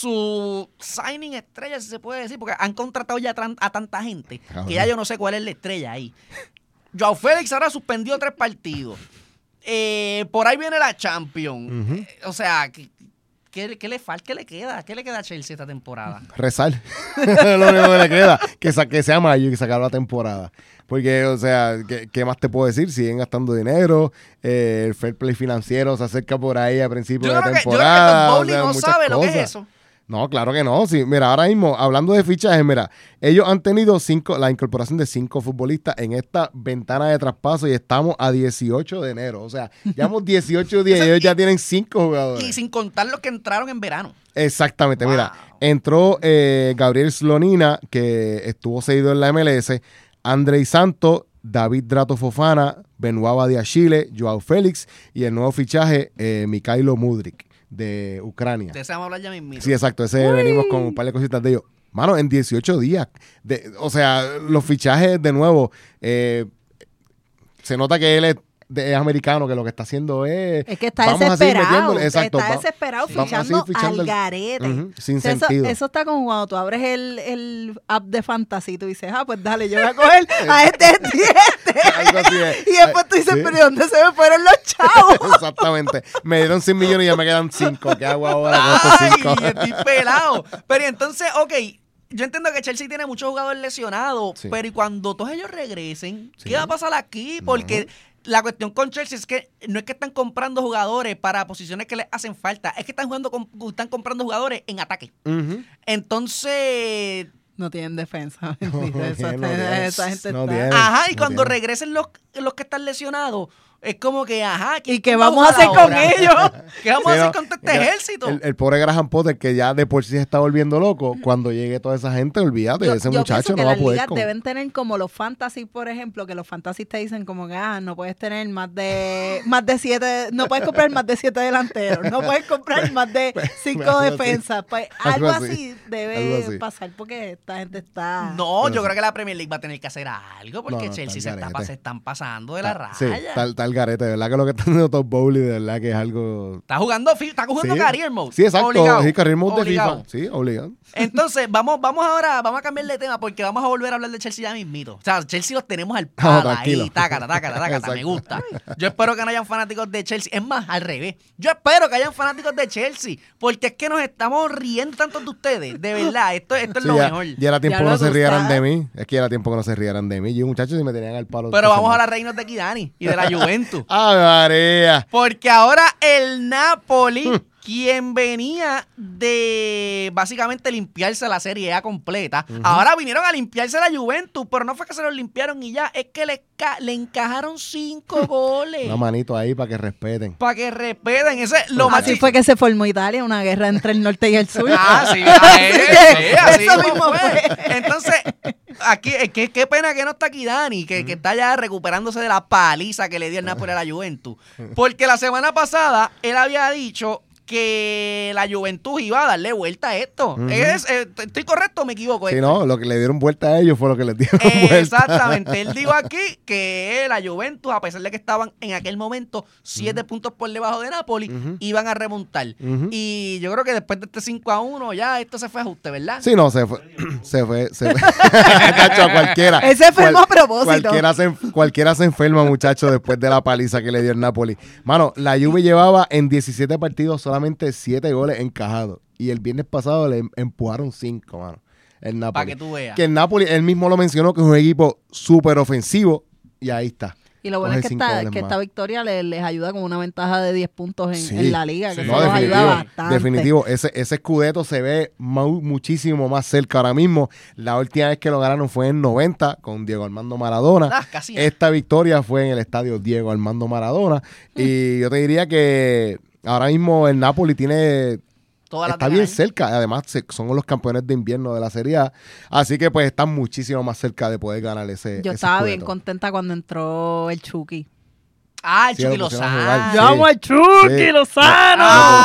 su signing estrella, si se puede decir, porque han contratado ya a tanta gente, que ya yo no sé cuál es la estrella ahí. Joao Félix ahora suspendió 3 partidos. Por ahí viene la Champions. O sea, ¿qué le falta? ¿Qué le queda? ¿Qué le queda a Chelsea esta temporada? Rezar. Lo único que le queda. Que sea mayo y que se acabe la temporada. Porque, o sea, ¿qué más te puedo decir? Siguen gastando dinero. El fair play financiero se acerca por ahí a principios de temporada. Yo creo que Todd Bowley no sabe lo que es eso. No, claro que no. Sí, mira, ahora mismo, hablando de fichajes, mira, ellos han tenido la incorporación de 5 futbolistas en esta ventana de traspaso y estamos a 18 de enero. O sea, llevamos 18 días y ellos ya tienen 5 jugadores. Y sin contar los que entraron en verano. Exactamente, mira, entró Gabriel Slonina, que estuvo cedido en la MLS, Andrei Santos, David Drato Fofana, Benoit Badiashile, Joao Félix y el nuevo fichaje, Mikhailo Mudryk, de Ucrania. De ese vamos a hablar ya mismo. Sí, exacto. Ese venimos con un par de cositas de ellos. Mano, en 18 días. O sea, los fichajes de nuevo. Se nota que él es americano, que lo que está haciendo es que está desesperado. Exacto, está desesperado fichando al garete. Sin sentido. Eso está como cuando tú abres el app de Fantasy y tú dices, pues dale, yo voy a coger a este 7. Algo así es. Y después tú dices, pero ¿de dónde se me fueron los chavos? Exactamente. Me dieron 100 millones y ya me quedan 5. ¿Qué hago ahora con estos 5? Estoy pelado. Pero entonces, yo entiendo que Chelsea tiene muchos jugadores lesionados, pero y cuando todos ellos regresen, ¿qué va a pasar aquí? Porque la cuestión con Chelsea es que no es que están comprando jugadores para posiciones que les hacen falta, es que están comprando jugadores en ataque. Entonces... No tienen defensa. Esa gente está... Ajá, y cuando regresen los que están lesionados, es como que, ¿y qué vamos a hacer con ellos? ¿Qué vamos a hacer con este ejército? El pobre Graham Potter, que ya de por sí se está volviendo loco, cuando llegue toda esa gente, olvídate, ese muchacho no va a poder. Las ligas deben tener como los fantasy, por ejemplo, que los fantasy te dicen como que no puedes tener más de 7, no puedes comprar más de 7 delanteros, no puedes comprar más de 5 defensas. Pues algo así debe pasar porque esta gente está... No, yo creo que la Premier League va a tener que hacer algo porque Chelsea se están pasando de la raya. Sí, tal garete, de verdad que lo que está haciendo Todd Bowley, de verdad que es algo... Está jugando Career Mode. Sí, exacto. Sí, Career Mode de FIFA. Sí, obligado. Entonces, vamos a cambiar de tema porque vamos a volver a hablar de Chelsea ya mismito. O sea, Chelsea los tenemos al palo ahí. Tácata, me gusta. Yo espero que no hayan fanáticos de Chelsea. Es más, al revés. Yo espero que hayan fanáticos de Chelsea porque es que nos estamos riendo tanto de ustedes. De verdad, esto es lo mejor. Ya era tiempo que no se rieran de mí. Es que era tiempo que no se rieran de mí. Y muchachos, si me tenían al palo. Pero vamos a las reinas de Kidani y de la Juventus. María. Porque ahora el Napoli quien venía de básicamente limpiarse la Serie A completa. Ahora vinieron a limpiarse la Juventus, pero no fue que se los limpiaron y ya, es que le encajaron 5 goles. Una manito ahí para que respeten. Para que respeten. Así fue que se formó Italia, una guerra entre el norte y el sur. Sí, así mismo fue. Entonces, aquí, qué pena que no está aquí Dani, que está ya recuperándose de la paliza que le dio el Napoli a la Juventus. Porque la semana pasada él había dicho que la Juventus iba a darle vuelta a esto. ¿Estoy correcto o me equivoco? Sí, no, lo que le dieron vuelta a ellos fue lo que les dieron vuelta. Exactamente. Él dijo aquí que la Juventus, a pesar de que estaban en aquel momento 7 puntos por debajo de Napoli, iban a remontar. Y yo creo que después de este 5-1 ya esto se fue a ajuste, ¿verdad? Sí, no, se fue. Cacho, cualquiera. Ese enfermo a propósito. Cualquiera se enferma, muchacho, después de la paliza que le dio el Napoli. Mano, la Juve llevaba en 17 partidos solamente 7 goles encajados. Y el viernes pasado le empujaron 5, mano. El Napoli. Para que tú veas. Que el Napoli, él mismo lo mencionó, que es un equipo súper ofensivo. Y ahí está. Y lo bueno es que esta victoria les ayuda con una ventaja de 10 puntos en la liga, que eso los ayuda bastante. Definitivo, ese Scudetto se ve muchísimo más cerca ahora mismo. La última vez que lo ganaron fue en 90 con Diego Armando Maradona. Casi. Esta victoria fue en el estadio Diego Armando Maradona. Y yo te diría que ahora mismo el Napoli está bien cerca. Además, son los campeones de invierno de la Serie A. Así que pues están muchísimo más cerca de poder ganar ese Yo estaba Scudetto. Bien contenta cuando entró el Chucky. El Chucky Lozano. Yo amo al Chucky Lozano.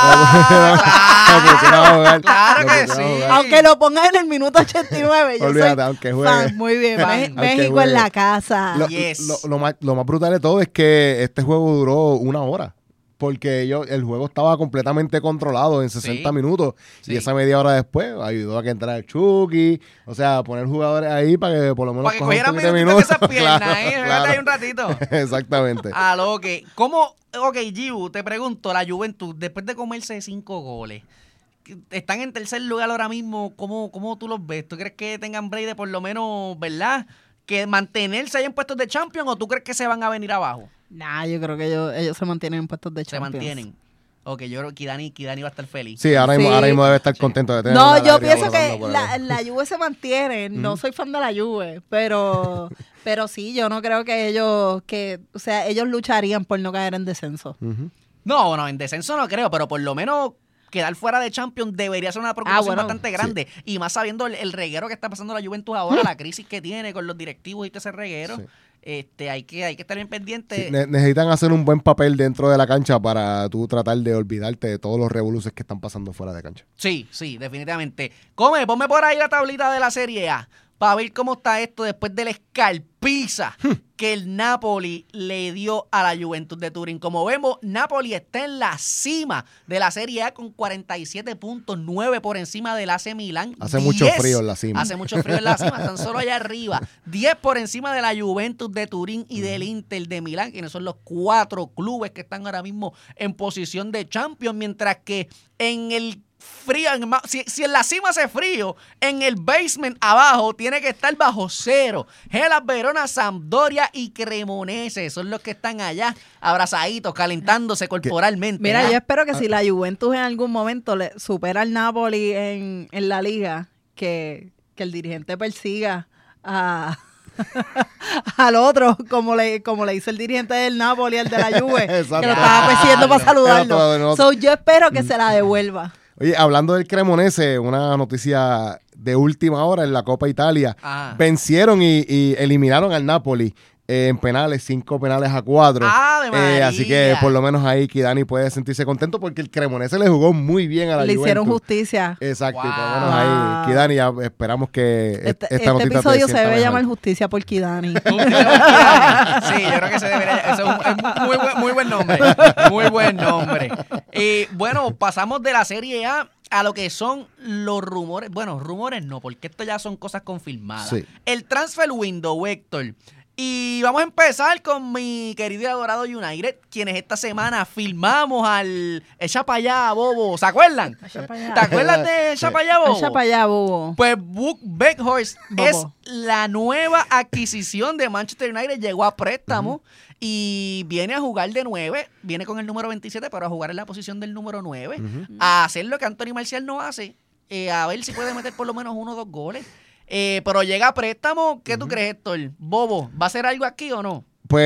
Claro que sí. Aunque lo pongas en el minuto 89. Olvídate, aunque juegue. Fan. Muy bien. México en la casa. Lo más brutal de todo es que este juego duró 1 hora. Porque el juego estaba completamente controlado en 60 minutos. Y esa media hora después ayudó a que entrara el Chucky. O sea, poner jugadores ahí para que por lo menos cogieran minutos esas piernas. Ahí un ratito. Exactamente. Giu, te pregunto, la Juventus, después de comerse 5 goles, están en tercer lugar ahora mismo. ¿Cómo tú los ves? ¿Tú crees que tengan break de por lo menos, verdad, que mantenerse ahí en puestos de Champions, o tú crees que se van a venir abajo? Yo creo que ellos se mantienen en puestos de Champions. Se mantienen. Ok, yo creo que Kidani va a estar feliz. Sí, ahora mismo debe estar contento de tener. No, yo pienso que la Juve se mantiene. No soy fan de la Juve, pero sí, yo no creo que ellos lucharían por no caer en descenso. No, en descenso no creo, pero por lo menos quedar fuera de Champions debería ser una preocupación bastante grande. Sí. Y más sabiendo el reguero que está pasando la Juventus ahora, la crisis que tiene con los directivos y todo ese reguero. Sí. Hay que estar bien pendiente. Sí, necesitan hacer un buen papel dentro de la cancha para tú tratar de olvidarte de todos los revoluciones que están pasando fuera de cancha. Sí, definitivamente. Ponme por ahí la tablita de la Serie A para ver cómo está esto después de la escarpiza que el Napoli le dio a la Juventus de Turín. Como vemos, Napoli está en la cima de la Serie A con 47 puntos, 9 por encima del AC Milán. Hace mucho frío en la cima. Hace mucho frío en la cima, están solo allá arriba. 10 por encima de la Juventus de Turín y del Inter de Milán, quienes son los 4 clubes que están ahora mismo en posición de Champions, mientras que en el frío, si en la cima hace frío, en el basement abajo tiene que estar bajo cero. Hellas Verona, Sampdoria y Cremonese son los que están allá abrazaditos, calentándose corporalmente. Mira, yo espero que si la Juventus en algún momento le supera al Napoli en la liga, que el dirigente persiga al otro, como le hizo el dirigente del Napoli al de la Juve, que lo estaba persiguiendo para saludarlo. Yo espero que se la devuelva. Oye, hablando del Cremonese, una noticia de última hora en la Copa Italia. Vencieron y eliminaron al Napoli en penales, 5 penales a 4. Así que por lo menos ahí Kidani puede sentirse contento porque el Cremonese le jugó muy bien a la Juventus. Le hicieron justicia. Exacto. Wow. Y por lo menos ahí, Kidani, ya esperamos que esta notita episodio se debe mejor. llamar Justicia por Kidani. Sí, yo creo que se debería. Eso es muy buen nombre. Muy buen nombre. Bueno, pasamos de la Serie A a lo que son los rumores. Bueno, rumores no, porque esto ya son cosas confirmadas. Sí. El transfer window, Héctor. Y vamos a empezar con mi querido y adorado United, quienes esta semana filmamos al Echa pa' allá, bobo. ¿Se acuerdan? ¿Te acuerdas de Echa pa' allá, bobo? Echa pa' allá, bobo. Pues Wout Weghorst es la nueva adquisición de Manchester United. Llegó a préstamo y viene a jugar de 9, viene con el número 27, pero a jugar en la posición del número 9, a hacer lo que Anthony Marcial no hace, a ver si puede meter por lo menos 1 o 2 goles. Pero llega a préstamo, ¿qué tú crees, Héctor? Bobo, ¿va a hacer algo aquí o no?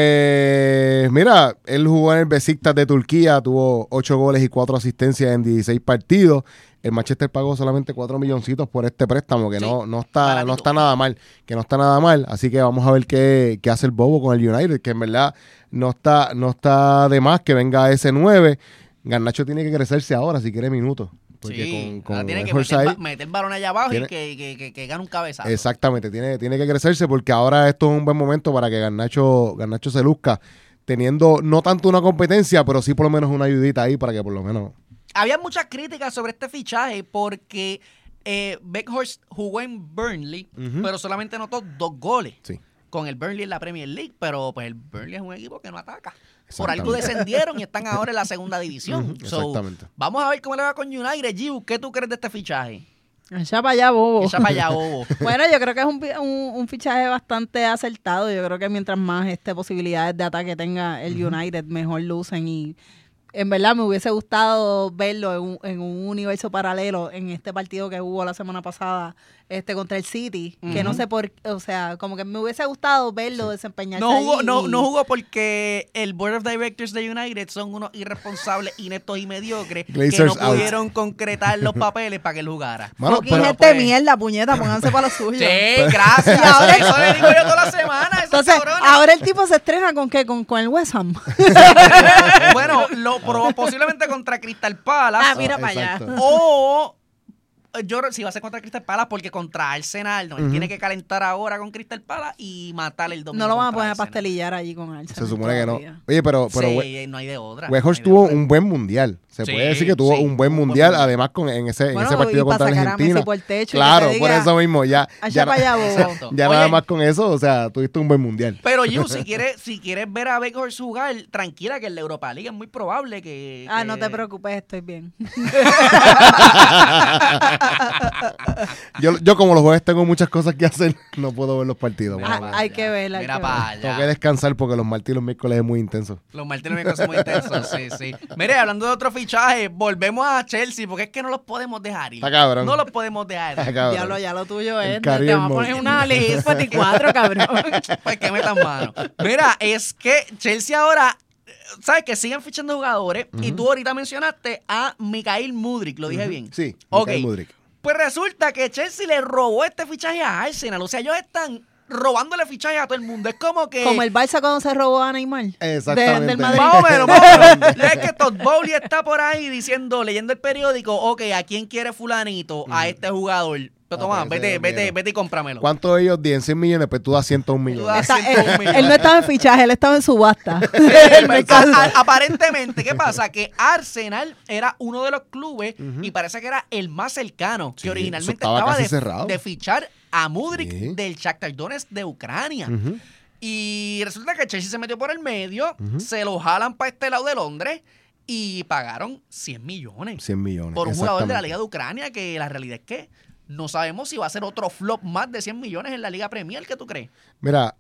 Pues mira, él jugó en el Besiktas de Turquía, tuvo 8 goles y 4 asistencias en 16 partidos. El Manchester pagó solamente 4 milloncitos por este préstamo, que no está nada mal, así que vamos a ver qué hace el Bobo con el United, que en verdad no está de más que venga ese 9. Garnacho tiene que crecerse ahora si quiere minutos. Porque tiene que meter balón allá abajo y que gane un cabezazo. Exactamente, tiene que crecerse porque ahora esto es un buen momento para que Garnacho se luzca, teniendo no tanto una competencia, pero sí por lo menos una ayudita ahí para que por lo menos... Había muchas críticas sobre este fichaje porque Weghorst jugó en Burnley, pero solamente anotó 2 goles. Sí. Con el Burnley en la Premier League, pero pues el Burnley es un equipo que no ataca. Por algo descendieron y están ahora en la segunda división. Exactamente. Vamos a ver cómo le va con United. Giu, ¿qué tú crees de este fichaje? Echa para allá, bobo. Bobo. Bueno, yo creo que es un fichaje bastante acertado. Yo creo que mientras más posibilidades de ataque tenga el United, mejor lucen. Y en verdad me hubiese gustado verlo en un universo paralelo en este partido que hubo la semana pasada contra el City, que no sé o sea, como que me hubiese gustado verlo desempeñarse no jugó porque el Board of Directors de United son unos irresponsables, ineptos y mediocres Glazers que no pudieron concretar los papeles para que él jugara. Mano, gente mierda, puñeta, pónganse para lo suyo. Sí, gracias. Eso le digo yo toda la semana. Entonces, ahora el tipo se estrena ¿con qué? Con el West Ham. Bueno, posiblemente contra Crystal Palace. Mira para allá. O si va a ser contra Crystal Palace, porque contra Arsenal él tiene que calentar ahora con Crystal Palace y matar el domingo. No lo van a poner a pastelillar allí con Arsenal. Se supone que no. Oye, pero sí, no hay de otra. Weghorst tuvo un buen mundial. Se puede decir que tuvo un buen mundial, además en ese partido contra Argentina. Claro, por eso mismo. Ya nada más con eso, o sea, tuviste un buen mundial. Pero Giu, si quieres ver a Weghorst jugar, tranquila que en la Europa League es muy probable que... no te preocupes, estoy bien. Yo como los jueves tengo muchas cosas que hacer, no puedo ver los partidos. Hay que verla. Mira para allá. Tengo que descansar porque los martes y los miércoles es muy intenso. Los martes y los miércoles son muy intensos, sí. Mire, hablando de otro fichaje, volvemos a Chelsea, porque es que no los podemos dejar ir. Está cabrón. No los podemos dejar ir. Diablo, ya lo tuyo es. Te vamos a poner una ley 24, cabrón. Pues que metan mano. Mira, es que Chelsea ahora... ¿Sabes? Que siguen fichando jugadores. Y tú ahorita mencionaste a Mikael Mudryk. ¿Lo dije bien? Sí, Mikael Mudryk. Pues resulta que Chelsea le robó este fichaje a Arsenal. O sea, ellos están robándole fichajes a todo el mundo. Es como que... Como el Barça cuando se robó a Neymar. Exactamente. Del Madrid. Más o menos. Es que Todd Bowley está por ahí leyendo el periódico, ok, ¿a quién quiere fulanito? A este jugador. Pero toma, vete y cómpramelo. ¿Cuánto ellos di? En 100 millones, pues tú das 101 millones. Él no estaba en fichaje, él estaba en subasta. Aparentemente, ¿qué pasa? Que Arsenal era uno de los clubes y parece que era el más cercano, que originalmente estaba de fichar a Mudryk del Shakhtar Donetsk de Ucrania. Y resulta que Chelsea se metió por el medio, se lo jalan para este lado de Londres y pagaron 100 millones. 100 millones. Por un jugador de la Liga de Ucrania, que la realidad es que no sabemos si va a ser otro flop más de 100 millones en la Liga Premier. ¿Qué tú crees? Mira,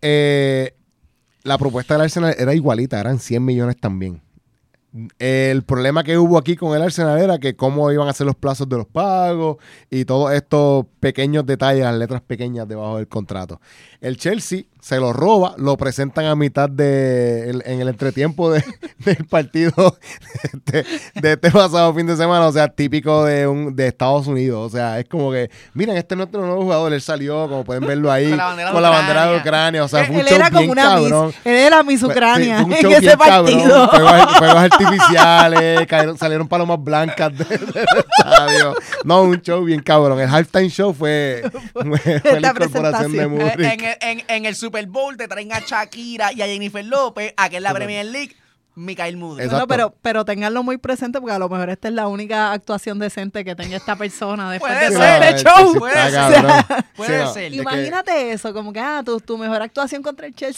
la propuesta del Arsenal era igualita, eran 100 millones también. El problema que hubo aquí con el Arsenal era que cómo iban a ser los plazos de los pagos y todos estos pequeños detalles, las letras pequeñas debajo del contrato. El Chelsea se lo roba, lo presentan a mitad en el entretiempo del partido de este pasado fin de semana, o sea, típico de Estados Unidos. O sea, es como que, miren, este es nuestro nuevo jugador, él salió, como pueden verlo ahí, con la bandera de Ucrania. O sea, fue un show bien cabrón. Él era Miss Ucrania en ese partido. Fuegos artificiales, salieron palomas blancas del estadio. No, un show bien cabrón. El halftime show fue la incorporación de Mudryk. En el Super Bowl te traen a Shakira y a Jennifer López, aquí en la Premier League, Mikael Mudryk. Bueno, pero tenganlo muy presente porque a lo mejor esta es la única actuación decente que tenga esta persona después de este show. Puede ser. Imagínate eso, como que tu mejor actuación contra el Chelsea fue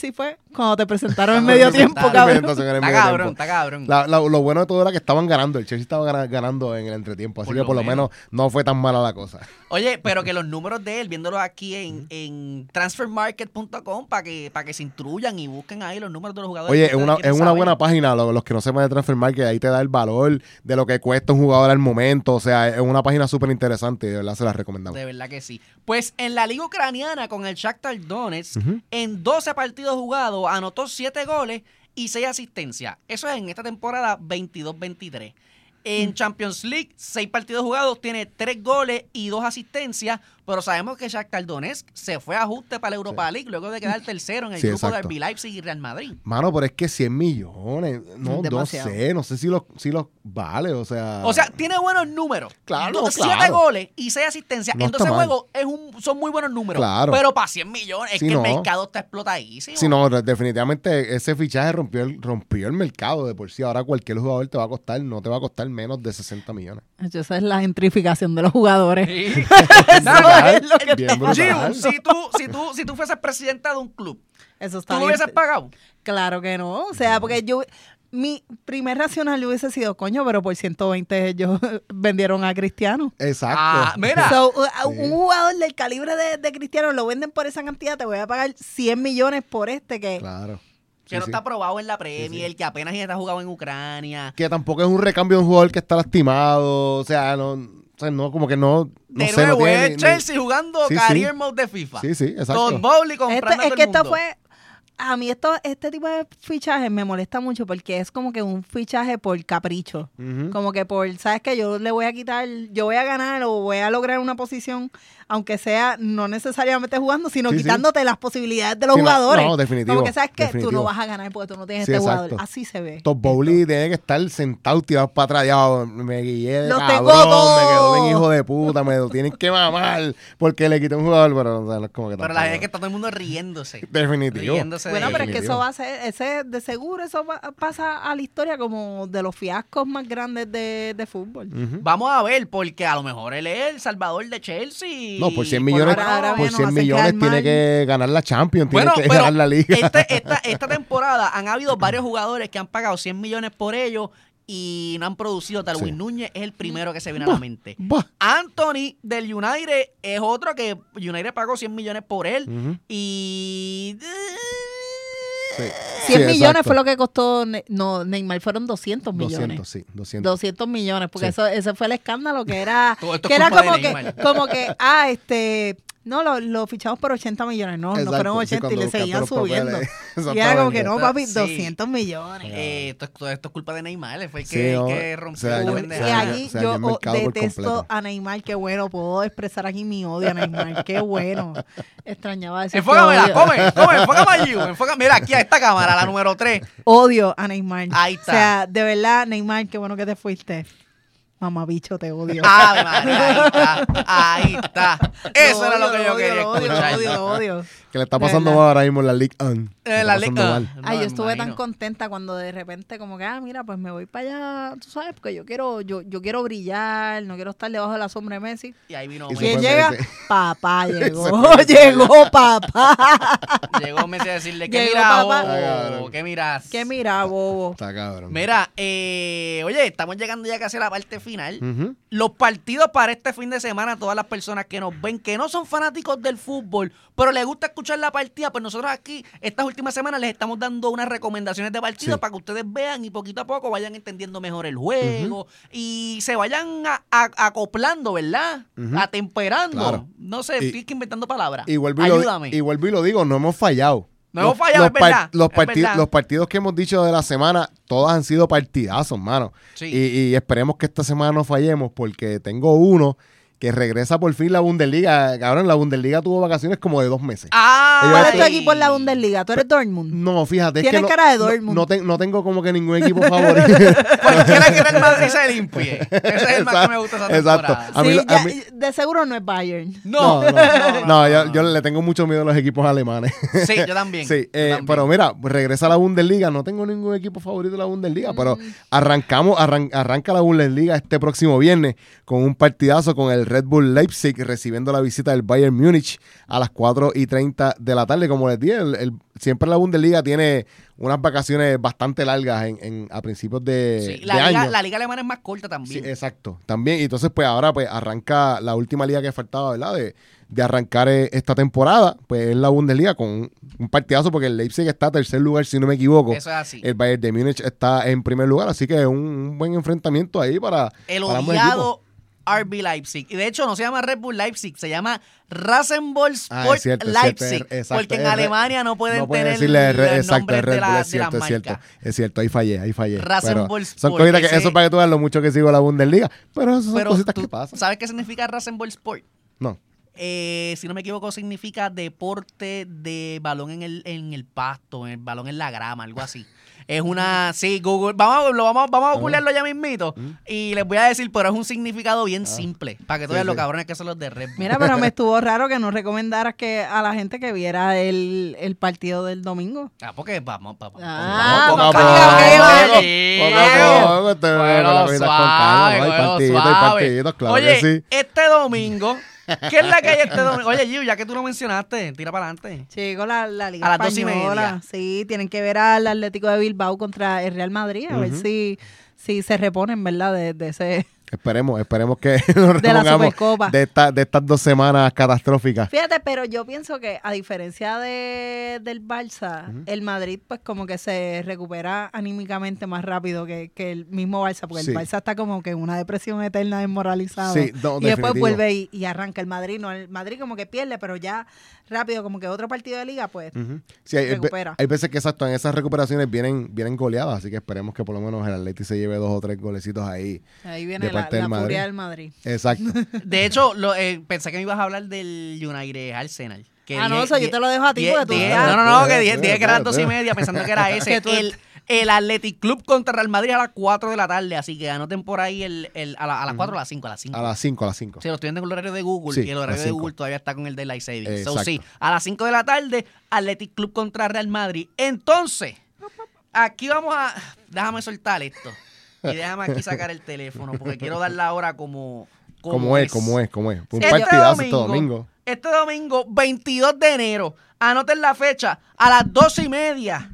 cuando te presentaron en medio tiempo, cabrón. Está cabrón. Lo bueno de todo era que estaban ganando. El Chelsea estaba ganando en el entretiempo. Así que por lo menos no fue tan mala la cosa. Oye, pero que los números de él, viéndolos aquí en transfermarket.com para que se instruyan y busquen ahí los números de los jugadores. Oye, es una buena página. Los que no sepan de Transfer Market, ahí te da el valor de lo que cuesta un jugador al momento. O sea, es una página súper interesante. De verdad se la recomendamos. De verdad que sí. Pues en la liga ucraniana con el Shakhtar Donetsk, en 12 partidos jugados, anotó 7 goles y 6 asistencias. Eso es en esta temporada 22-23. En Champions League, 6 partidos jugados, tiene 3 goles y 2 asistencias, pero sabemos que Shakhtar Donetsk se fue a ajuste para la Europa League luego de quedar tercero en el grupo de RB Leipzig y Real Madrid. Mano, pero es que 100 millones, no sé si los vale, o sea... O sea, tiene buenos números. Claro, 7 goles y 6 asistencias. No, en 12 juegos son muy buenos números. Claro. Pero para 100 millones es que el mercado está explotadísimo. Sí, no, definitivamente ese fichaje rompió el mercado de por sí. Ahora cualquier jugador no te va a costar menos de 60 millones. Esa es la gentrificación de los jugadores. Sí. Gio, si tú fueses presidenta de un club, ¿tú lo hubieses pagado? Claro que no. O sea, porque mi primer racional hubiese sido, coño, pero por 120 ellos vendieron a Cristiano. Exacto. Mira. Un jugador del calibre de Cristiano lo venden por esa cantidad, te voy a pagar 100 millones por que... Claro. Que no está aprobado en la Premier, que apenas está jugado en Ucrania. Que tampoco es un recambio de un jugador que está lastimado. O sea, como que no de sé. Nuevo es Chelsea jugando Career Mode de FIFA. Sí, exacto. Don Bowley comprando es que esto fue... A mí este tipo de fichajes me molesta mucho porque es como que un fichaje por capricho. Como que ¿sabes qué? Yo le voy a quitar, yo voy a ganar o voy a lograr una posición, aunque sea no necesariamente jugando, sino quitándote las posibilidades de los jugadores. No, definitivo. Como que ¿sabes qué? Tú no vas a ganar porque tú no tienes jugador. Así se ve. Top Bowley tiene que estar sentado, tirado para atrás. Ya, me guillé de los cabrón, tengo todos. Me quedó bien hijo de puta, me lo tienen que mamar porque le quité un jugador, pero no es como que... Pero la verdad es que está todo el mundo riéndose. Definitivo. Bueno, pero es que eso va a ser, de seguro eso pasa a la historia como de los fiascos más grandes de fútbol. Vamos a ver, porque a lo mejor él es el salvador de Chelsea. No, por 100 millones, por 100 millones tiene que ganar la Champions, tiene que ganar la Liga. Esta temporada han habido varios jugadores que han pagado 100 millones por ellos y no han producido. Darwin Núñez es el primero que se viene a la mente. Anthony del United es otro que United pagó 100 millones por él. Y... 100 millones fue lo que costó Neymar, fueron 200 millones. 200 millones, porque ese fue el escándalo que era como que lo fichamos por 80 millones, no fueron 80 y le seguían subiendo. Y era como que no, papi, 200 millones. Esto es culpa de Neymar, fue el que rompió la pendeja. Y aquí yo detesto a Neymar, qué bueno, puedo expresar aquí mi odio a Neymar, qué bueno. Extrañaba decir enfócamela, enfócame allí, mira aquí a esta cámara, la número 3. Odio a Neymar. Ahí está. O sea, de verdad, Neymar, qué bueno que te fuiste. Mamabicho, te odio. Ahí está. Eso era lo que yo quería escuchar. Lo odio. Que le está pasando mal ahora mismo en la Ligue 1. Yo estuve tan contenta cuando de repente como que, mira, pues me voy para allá, tú sabes, porque yo quiero brillar, no quiero estar debajo de la sombra de Messi. Y ahí vino Messi. ¿Quién llega? Papá llegó. Llegó papá. Llegó Messi a decirle, ¿qué mira, bobo? ¿Qué miras? ¿Qué mira, bobo? Está cabrón. Mira, oye, estamos llegando ya casi a la parte final. Los partidos para este fin de semana, todas las personas que nos ven, que no son fanáticos del fútbol, pero les gusta escuchar la partida, pues nosotros aquí, estas últimas semanas, les estamos dando unas recomendaciones de partidos para que ustedes vean y poquito a poco vayan entendiendo mejor el juego y se vayan acoplando, ¿verdad? Atemperando. Claro. No sé, estoy inventando palabras. Ayúdame. Y vuelvo y lo digo, no hemos fallado. No hemos fallado, es verdad. Los partidos que hemos dicho de la semana, todos han sido partidazos, mano. Sí. Y esperemos que esta semana no fallemos, porque tengo uno que regresa por fin la Bundesliga. Cabrón, la Bundesliga tuvo vacaciones como de 2 meses. ¿Cuál es tu equipo en la Bundesliga? ¿Tú eres Dortmund? No, fíjate. Tienes cara de Dortmund. No tengo como que ningún equipo favorito. Cualquiera que el Madrid se limpie. Ese es el más que me gusta esa temporada. Exacto. De seguro no es Bayern. No, yo le tengo mucho miedo a los equipos alemanes. Sí, yo también. Sí, pero mira, regresa a la Bundesliga. No tengo ningún equipo favorito de la Bundesliga, pero arranca la Bundesliga este próximo viernes con un partidazo con el Red Bull Leipzig recibiendo la visita del Bayern Múnich a las 4:30 de la tarde. Como les dije, siempre la Bundesliga tiene unas vacaciones bastante largas a principios de año. La liga alemana es más corta también. Sí, exacto. También, y entonces pues ahora pues arranca la última liga que faltaba, ¿verdad? De arrancar esta temporada, pues es la Bundesliga con un partidazo porque el Leipzig está en tercer lugar, si no me equivoco. Eso es así. El Bayern de Múnich está en primer lugar, así que es un buen enfrentamiento ahí para el odiado RB Leipzig. Y de hecho no se llama Red Bull Leipzig, se llama Rasenball Sport Leipzig. Porque en Alemania no pueden tener el nombre de las marcas. Es cierto, ahí fallé. Rasenball Sport. Son cositas que eso para que tú veas lo mucho que sigo la Bundesliga, pero esas son cositas que pasan. ¿Sabes qué significa Rasenball Sport? No. Si no me equivoco, significa deporte de balón en el pasto, el balón en la grama, algo así. Es una... Sí, Google. Vamos a googlearlo ya mismito. Y les voy a decir, pero es un significado bien simple. Para que tú veas lo cabrones que son los de Red Bull. Mira, pero me estuvo raro que no recomendaras a la gente que viera el partido del domingo. Porque vamos. Suave. Oye, este domingo... ¿Qué es la que hay este domingo? Oye, Giu, ya que tú lo mencionaste, tira para adelante. Chico, la Liga a las Española. 2:30. Sí, tienen que ver al Atlético de Bilbao contra el Real Madrid, a ver si se reponen, ¿verdad? De ese... Esperemos que nos de la Supercopa. De estas 2 semanas catastróficas. Fíjate, pero yo pienso que a diferencia del Barça, el Madrid pues como que se recupera anímicamente más rápido que el mismo Barça, porque el Barça está como que en una depresión eterna, desmoralizado. Sí, y después vuelve y arranca el Madrid. No, el Madrid como que pierde, pero ya rápido, como que otro partido de liga, pues sí, recupera. Hay veces que exacto, en esas recuperaciones vienen goleadas, así que esperemos que por lo menos el Atleti se lleve 2 o 3 golecitos ahí. Ahí viene la furia del Madrid. Exacto. De hecho, pensé que me ibas a hablar del United Arsenal. No, eso yo te lo dejo a ti porque tú que dije que eran 2:30 pensando que era ese. El Athletic Club contra Real Madrid a las 4 de la tarde, así que anoten por ahí a las 4 o a las 5. A las 5. A las 5. Sí, lo estoy viendo con el horario de Google y el horario de Google todavía está con el Daylight Savings. So, sí, a las 5 de la tarde, Athletic Club contra Real Madrid. Entonces, aquí vamos a... Déjame soltar esto. Y déjame aquí sacar el teléfono porque quiero dar la hora como es. Un partidazo este domingo. Este domingo, 22 de enero. Anoten la fecha. A las 12:30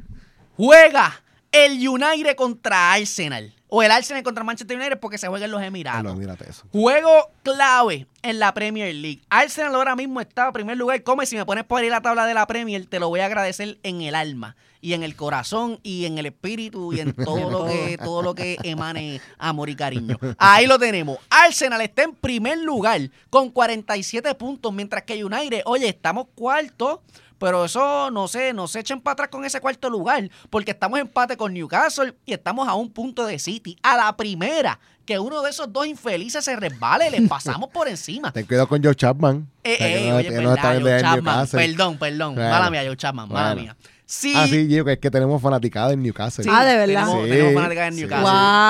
juega el United contra Arsenal. O el Arsenal contra Manchester United porque se juega en los Emiratos. Juego clave en la Premier League. Arsenal ahora mismo está en primer lugar. Si me pones por ahí la tabla de la Premier, te lo voy a agradecer en el alma y en el corazón y en el espíritu y en todo lo que emane amor y cariño. Ahí lo tenemos. Arsenal está en primer lugar con 47 puntos, mientras que United, oye, estamos cuartos. Pero eso, no se echen para atrás con ese cuarto lugar, porque estamos en empate con Newcastle y estamos a un punto de City. A la primera que uno de esos dos infelices se resbale, les pasamos por encima. Ten cuidado con Joe Chapman. Oye, verdad, Joe Chapman. Perdón. Mala mía, Joe Chapman, mala mía. Sí. Sí, Gio, que es que tenemos fanaticada en Newcastle. Sí, de verdad. Tenemos fanaticada en Newcastle.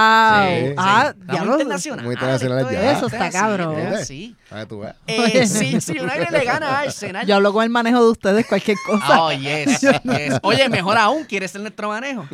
Wow. Muy internacional. Muy internacional ya. Eso está cabrón. Sí. Si United le gana a Arsenal. Yo hablo con el manejo de ustedes, cualquier cosa. Oh, yes. Oye, mejor aún, ¿quieres ser nuestro manejo?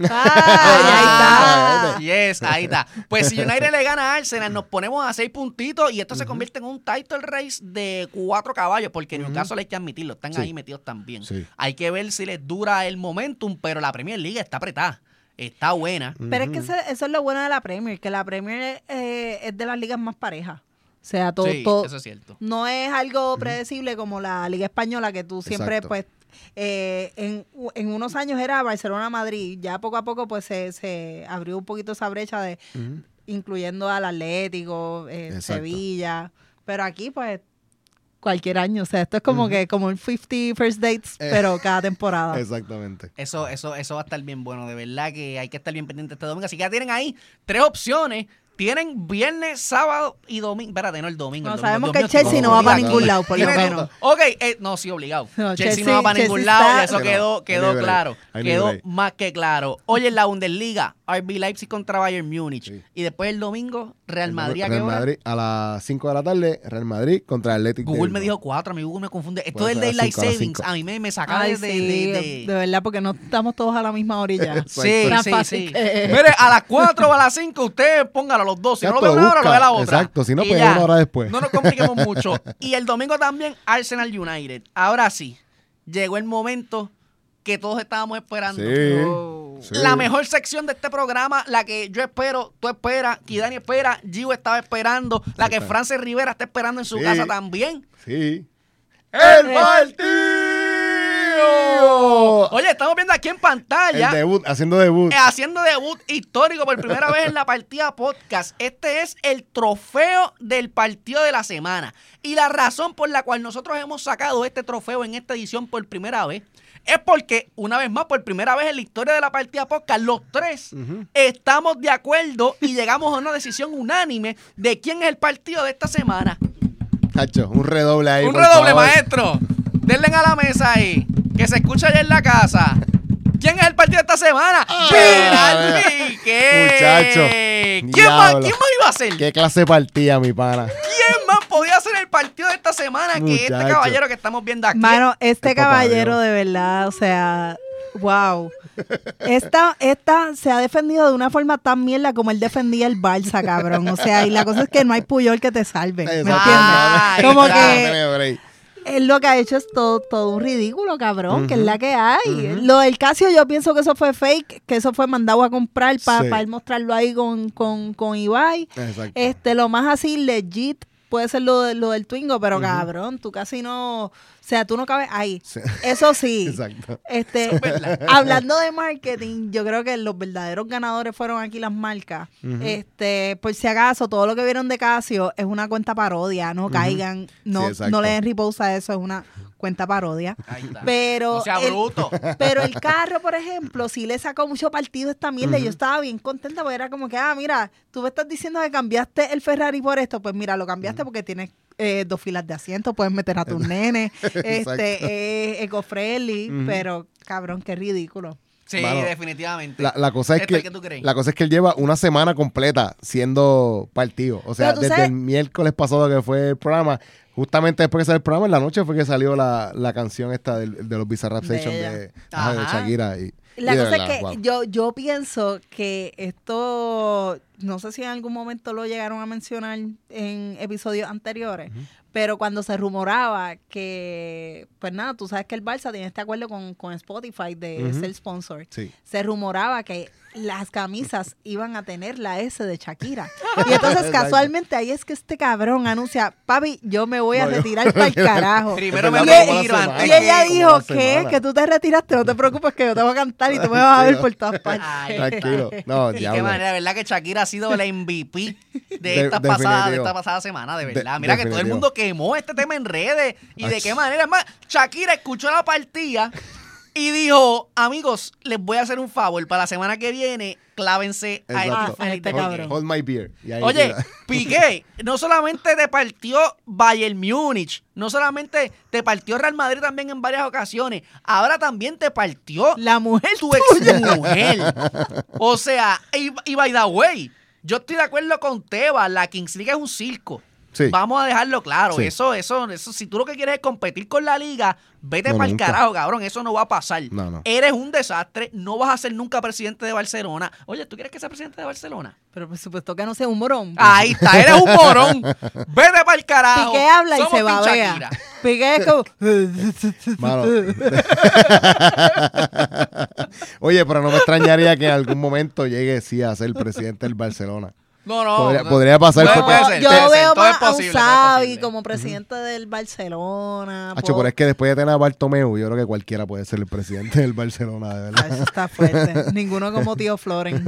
Ahí está. Ahí está. Pues si United le gana a Arsenal, nos ponemos a 6 puntitos y esto se convierte en un title race de 4 caballos, porque en Newcastle hay que admitirlo, están ahí metidos también. Sí. Hay que ver si les dura el momentum, pero la Premier League está apretada. Está buena. Pero es que eso es lo bueno de la Premier, que la Premier es de las ligas más parejas. O sea, todo, eso es cierto. No es algo predecible como la Liga Española, que tú siempre, pues, en unos años era Barcelona-Madrid. Ya poco a poco, pues, se abrió un poquito esa brecha de incluyendo al Atlético, Sevilla. Pero aquí, pues, cualquier año. O sea, esto es como que como un 50 First Dates, pero cada temporada. Exactamente. Eso va a estar bien bueno. De verdad que hay que estar bien pendiente este domingo. Así que ya tienen ahí 3 opciones. Tienen viernes, sábado y domingo. Espérate, no el domingo. No, sabemos que Chelsea no va para ningún lado, por lo menos. Ok, no, sí, obligado. No, Chelsea no va para ningún lado y eso quedó claro. Quedó más que claro. Hoy en la Bundesliga, RB Leipzig contra Bayern Múnich. Sí. Y después el domingo, Real Madrid. Real Madrid a las 5 de la tarde, Real Madrid contra el Atlético. Google me dijo 4, a mí Google me confunde. Esto del Daylight Savings, a mí me saca de verdad, porque no estamos todos a la misma orilla. Sí. Mire, a las 4 o a las 5, usted póngalo. los dos. Si no lo veo una hora, lo veo la otra. Exacto, si no, pues una hora después. No nos compliquemos mucho. Y el domingo también, Arsenal United. Ahora sí, llegó el momento que todos estábamos esperando. Sí. La mejor sección de este programa, la que yo espero, tú esperas, Kidani espera, Gio estaba esperando, la que Frances Rivera está esperando en su casa también. Sí. ¡El partido! Oye, estamos viendo aquí en pantalla. El debut, haciendo debut. Haciendo debut histórico por primera vez en la Partida Podcast. Este es el trofeo del partido de la semana. Y la razón por la cual nosotros hemos sacado este trofeo en esta edición por primera vez es porque, una vez más, por primera vez en la historia de la Partida Podcast, los tres estamos de acuerdo y llegamos a una decisión unánime de quién es el partido de esta semana. Cacho, un redoble ahí. Un redoble, maestro. Denle a la mesa ahí. Que se escucha allá en la casa. ¿Quién es el partido de esta semana? ¡Gerard Piqué! Muchacho. ¿Quién más iba a ser? ¿Qué clase de partida, mi pana? ¿Quién más podía ser el partido de esta semana que este caballero que estamos viendo aquí? Mano, este caballero de verdad, o sea, wow. Esta se ha defendido de una forma tan mierda como él defendía el Barça, cabrón. O sea, y la cosa es que no hay Puyol que te salve. ¿Me entiendes? Como que él lo que ha hecho es todo un ridículo, cabrón, que es la que hay. Lo del Casio yo pienso que eso fue fake, que eso fue mandado a comprar para él mostrarlo ahí con Ibai. Exacto. Lo más así legit puede ser lo del Twingo, pero cabrón, tú casi no... O sea, tú no cabes ahí. Sí. Eso sí. Exacto. Hablando de marketing, yo creo que los verdaderos ganadores fueron aquí las marcas. Por si acaso, todo lo que vieron de Casio es una cuenta parodia. No caigan, no le den repose a eso, es una cuenta parodia. Pero no sea bruto. Pero el carro, por ejemplo, sí le sacó mucho partido a esta mierda. Yo estaba bien contenta porque era como que, mira, tú me estás diciendo que cambiaste el Ferrari por esto. Pues mira, lo cambiaste porque tienes 2 filas de asiento, puedes meter a tus nenes, eco-friendly, pero cabrón, qué ridículo. Sí, bueno, definitivamente. La cosa es que él lleva una semana completa siendo partido. O sea, desde el miércoles pasado que fue el programa, justamente después que salió el programa, en la noche fue que salió la canción esta de los Bizarrap Sessions de Shakira. La cosa es que yo pienso que esto, no sé si en algún momento lo llegaron a mencionar en episodios anteriores, pero cuando se rumoraba que, pues nada, tú sabes que el Barça tiene este acuerdo con Spotify de ser sponsor. Sí. Se rumoraba que las camisas iban a tener la S de Shakira. Y entonces casualmente ahí es que este cabrón anuncia, papi, yo me voy a retirar para el carajo. Primero me retiro antes. Y ella dijo, ¿qué? Que tú te retiraste, no te preocupes que yo te voy a cantar y tú me vas a ver por todas partes. Ay, tranquilo. No, y qué manera, ¿verdad? Que Shakira ha sido la MVP de esta pasada semana, de verdad. Mira que todo el mundo quemó este tema en redes. Y de qué manera. Es más, Shakira escuchó la partida y dijo, amigos, les voy a hacer un favor. Para la semana que viene, clávense a este cabrón. Hold my beer. Oye, Piqué, no solamente te partió Bayern Múnich, no solamente te partió Real Madrid también en varias ocasiones, ahora también te partió la mujer, tu ex-mujer. O sea, y by the way, yo estoy de acuerdo con Teba, la Kings League es un circo. Sí. Vamos a dejarlo claro. Sí. Eso, si tú lo que quieres es competir con la liga, vete para el carajo, cabrón. Eso no va a pasar. No. Eres un desastre. No vas a ser nunca presidente de Barcelona. Oye, ¿tú quieres que sea presidente de Barcelona? Pero por supuesto que no sea un morón. Ahí está, eres un morón. Vete para el carajo. Piqué habla y se babea. Piqué es como... Oye, pero no me extrañaría que en algún momento llegue sí a ser presidente del Barcelona. No. Podría pasar. Yo veo más a un Xavi como presidente del Barcelona. Pero es que después de tener a Bartomeu, yo creo que cualquiera puede ser el presidente del Barcelona, de verdad. Eso está fuerte. Ninguno como tío Floren.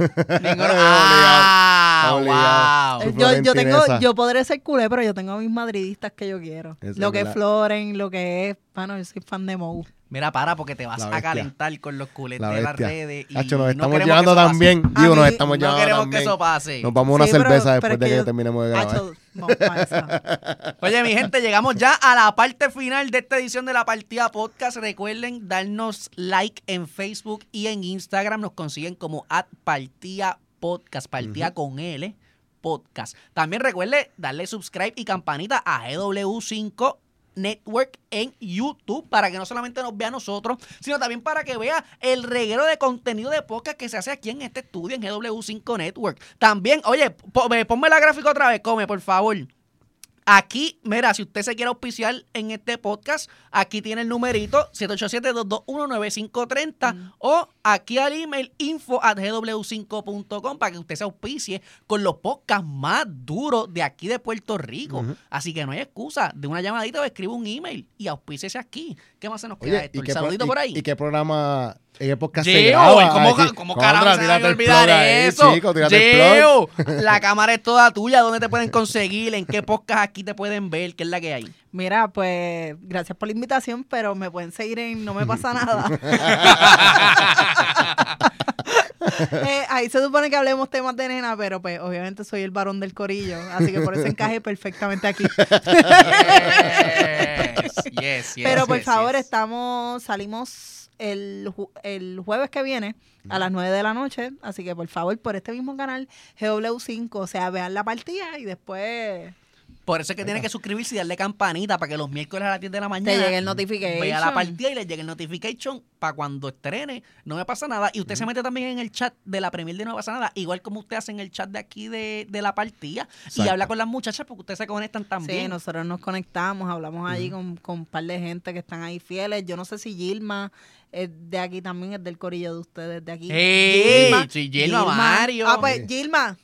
Wow. Yo podré ser culé, pero yo tengo a mis madridistas que yo quiero. Lo que es Floren, lo que es... Bueno, yo soy fan de Mou. Mira, porque te vas a calentar con los culés de las redes. Y nos estamos llevando tan bien. Digo, nos estamos llevando tan bien. No queremos que eso pase. Nos vamos a una cerveza después de que terminemos de grabar. Oye, mi gente, llegamos ya a la parte final de esta edición de La Partida Podcast. Recuerden darnos like en Facebook y en Instagram. Nos consiguen como @partidapodcast, partida con L, podcast. También recuerde darle subscribe y campanita a GW5 Network en YouTube, para que no solamente nos vea a nosotros, sino también para que vea el reguero de contenido de podcast que se hace aquí en este estudio en GW5 Network. También, oye, ponme la gráfica otra vez, Come, por favor. Aquí, mira, si usted se quiere auspiciar en este podcast, aquí tiene el numerito 787-221-9530 o aquí al email info@gw5.com para que usted se auspicie con los podcasts más duros de aquí de Puerto Rico. Así que no hay excusa, de una llamadita o escribe un email y auspíciese aquí. ¿Qué más se nos queda, Héctor? ¿Saludito por ahí? ¿Y qué programa? ¿En qué podcast se graba? ¿Cómo caramba se me va a olvidar eso? Geo, la cámara es toda tuya. ¿Dónde te pueden conseguir? ¿En qué podcast aquí te pueden ver? ¿Qué es la que hay? Mira, pues, gracias por la invitación, pero me pueden seguir en No Me Pasa Nada. Ahí se supone que hablemos temas de nena, pero pues obviamente soy el varón del corillo, así que por eso encajé perfectamente aquí. Yes, pero por favor, salimos el jueves que viene a las 9 de la noche, así que por favor, por este mismo canal, GW5, o sea, vean la partida y después... Por eso es que tienen que suscribirse y darle campanita para que los miércoles a las 10 de la mañana te llegue el notification. Vea la partida y les llegue el notification para cuando estrene. No Me Pasa Nada. Y usted se mete también en el chat de la premier de No Me Pasa Nada, igual como usted hace en el chat de aquí de la partida. Exacto. Y habla con las muchachas porque ustedes se conectan también. Sí, nosotros nos conectamos, hablamos allí con un par de gente que están ahí fieles. Yo no sé si Gilma es de aquí también, es del corillo de ustedes de aquí. Gilma, Mario. Ah, pues Gilma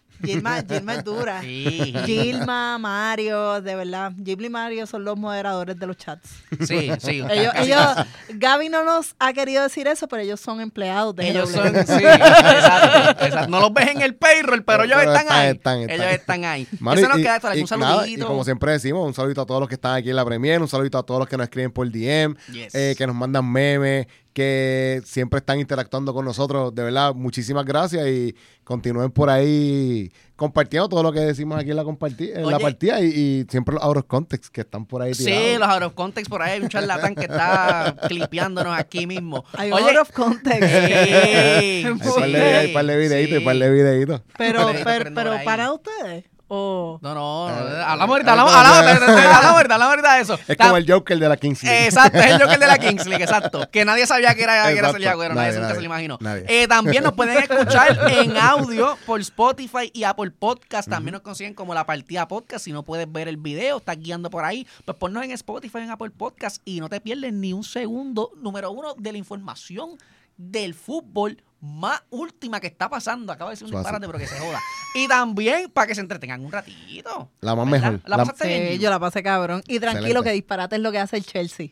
es dura. Sí. Gilma, Mario, de verdad. Gilma y Mario son los moderadores de los chats. Sí. ellos Gaby no nos ha querido decir eso, pero ellos son empleados de ellos son, sí, exacto. No los ves en el payroll, pero ellos están ahí. Ellos están ahí. Mano, eso nos queda esto, un saludito. Y como siempre decimos, un saludito a todos los que están aquí en la premier, un saludito a todos los que nos escriben por DM, que nos mandan memes, que siempre están interactuando con nosotros. De verdad, muchísimas gracias y continúen por ahí compartiendo todo lo que decimos aquí en la partida y siempre los out of context que están por ahí tirados. Sí, los out of context por ahí. Hay un charlatán que está clipeándonos aquí mismo. Hay out of context. Hay un par de videitos. Pero para ustedes. No, hablamos ahorita de eso. Es como el Joker de la Kings League. Exacto, es el Joker de la Kings League, exacto. Que nadie sabía que era Santiago, pero nadie nunca se lo imaginó. También nos pueden escuchar en audio por Spotify y Apple Podcast. También nos consiguen como La Partida Podcast. Si no puedes ver el video, estás guiando por ahí, pues ponnos en Spotify, en Apple Podcast y no te pierdes ni un segundo, número uno, de la información del fútbol más última que está pasando. Acabo de decir un disparate, pero que se joda. Y también para que se entretengan un ratito. La más mejor. ¿La pasaste bien? Yo la pasé cabrón. Y tranquilo, excelente, que disparate es lo que hace el Chelsea.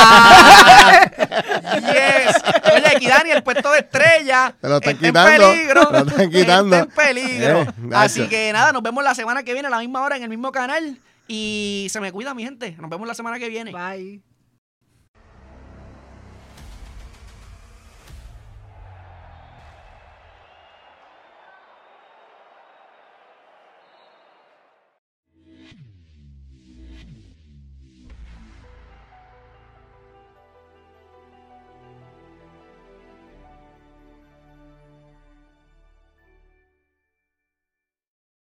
Yes. Oye, aquí Dani, el puesto de estrella te lo están quitando. Está en peligro. Así que nada, nos vemos la semana que viene a la misma hora en el mismo canal. Y se me cuida, mi gente. Nos vemos la semana que viene. Bye.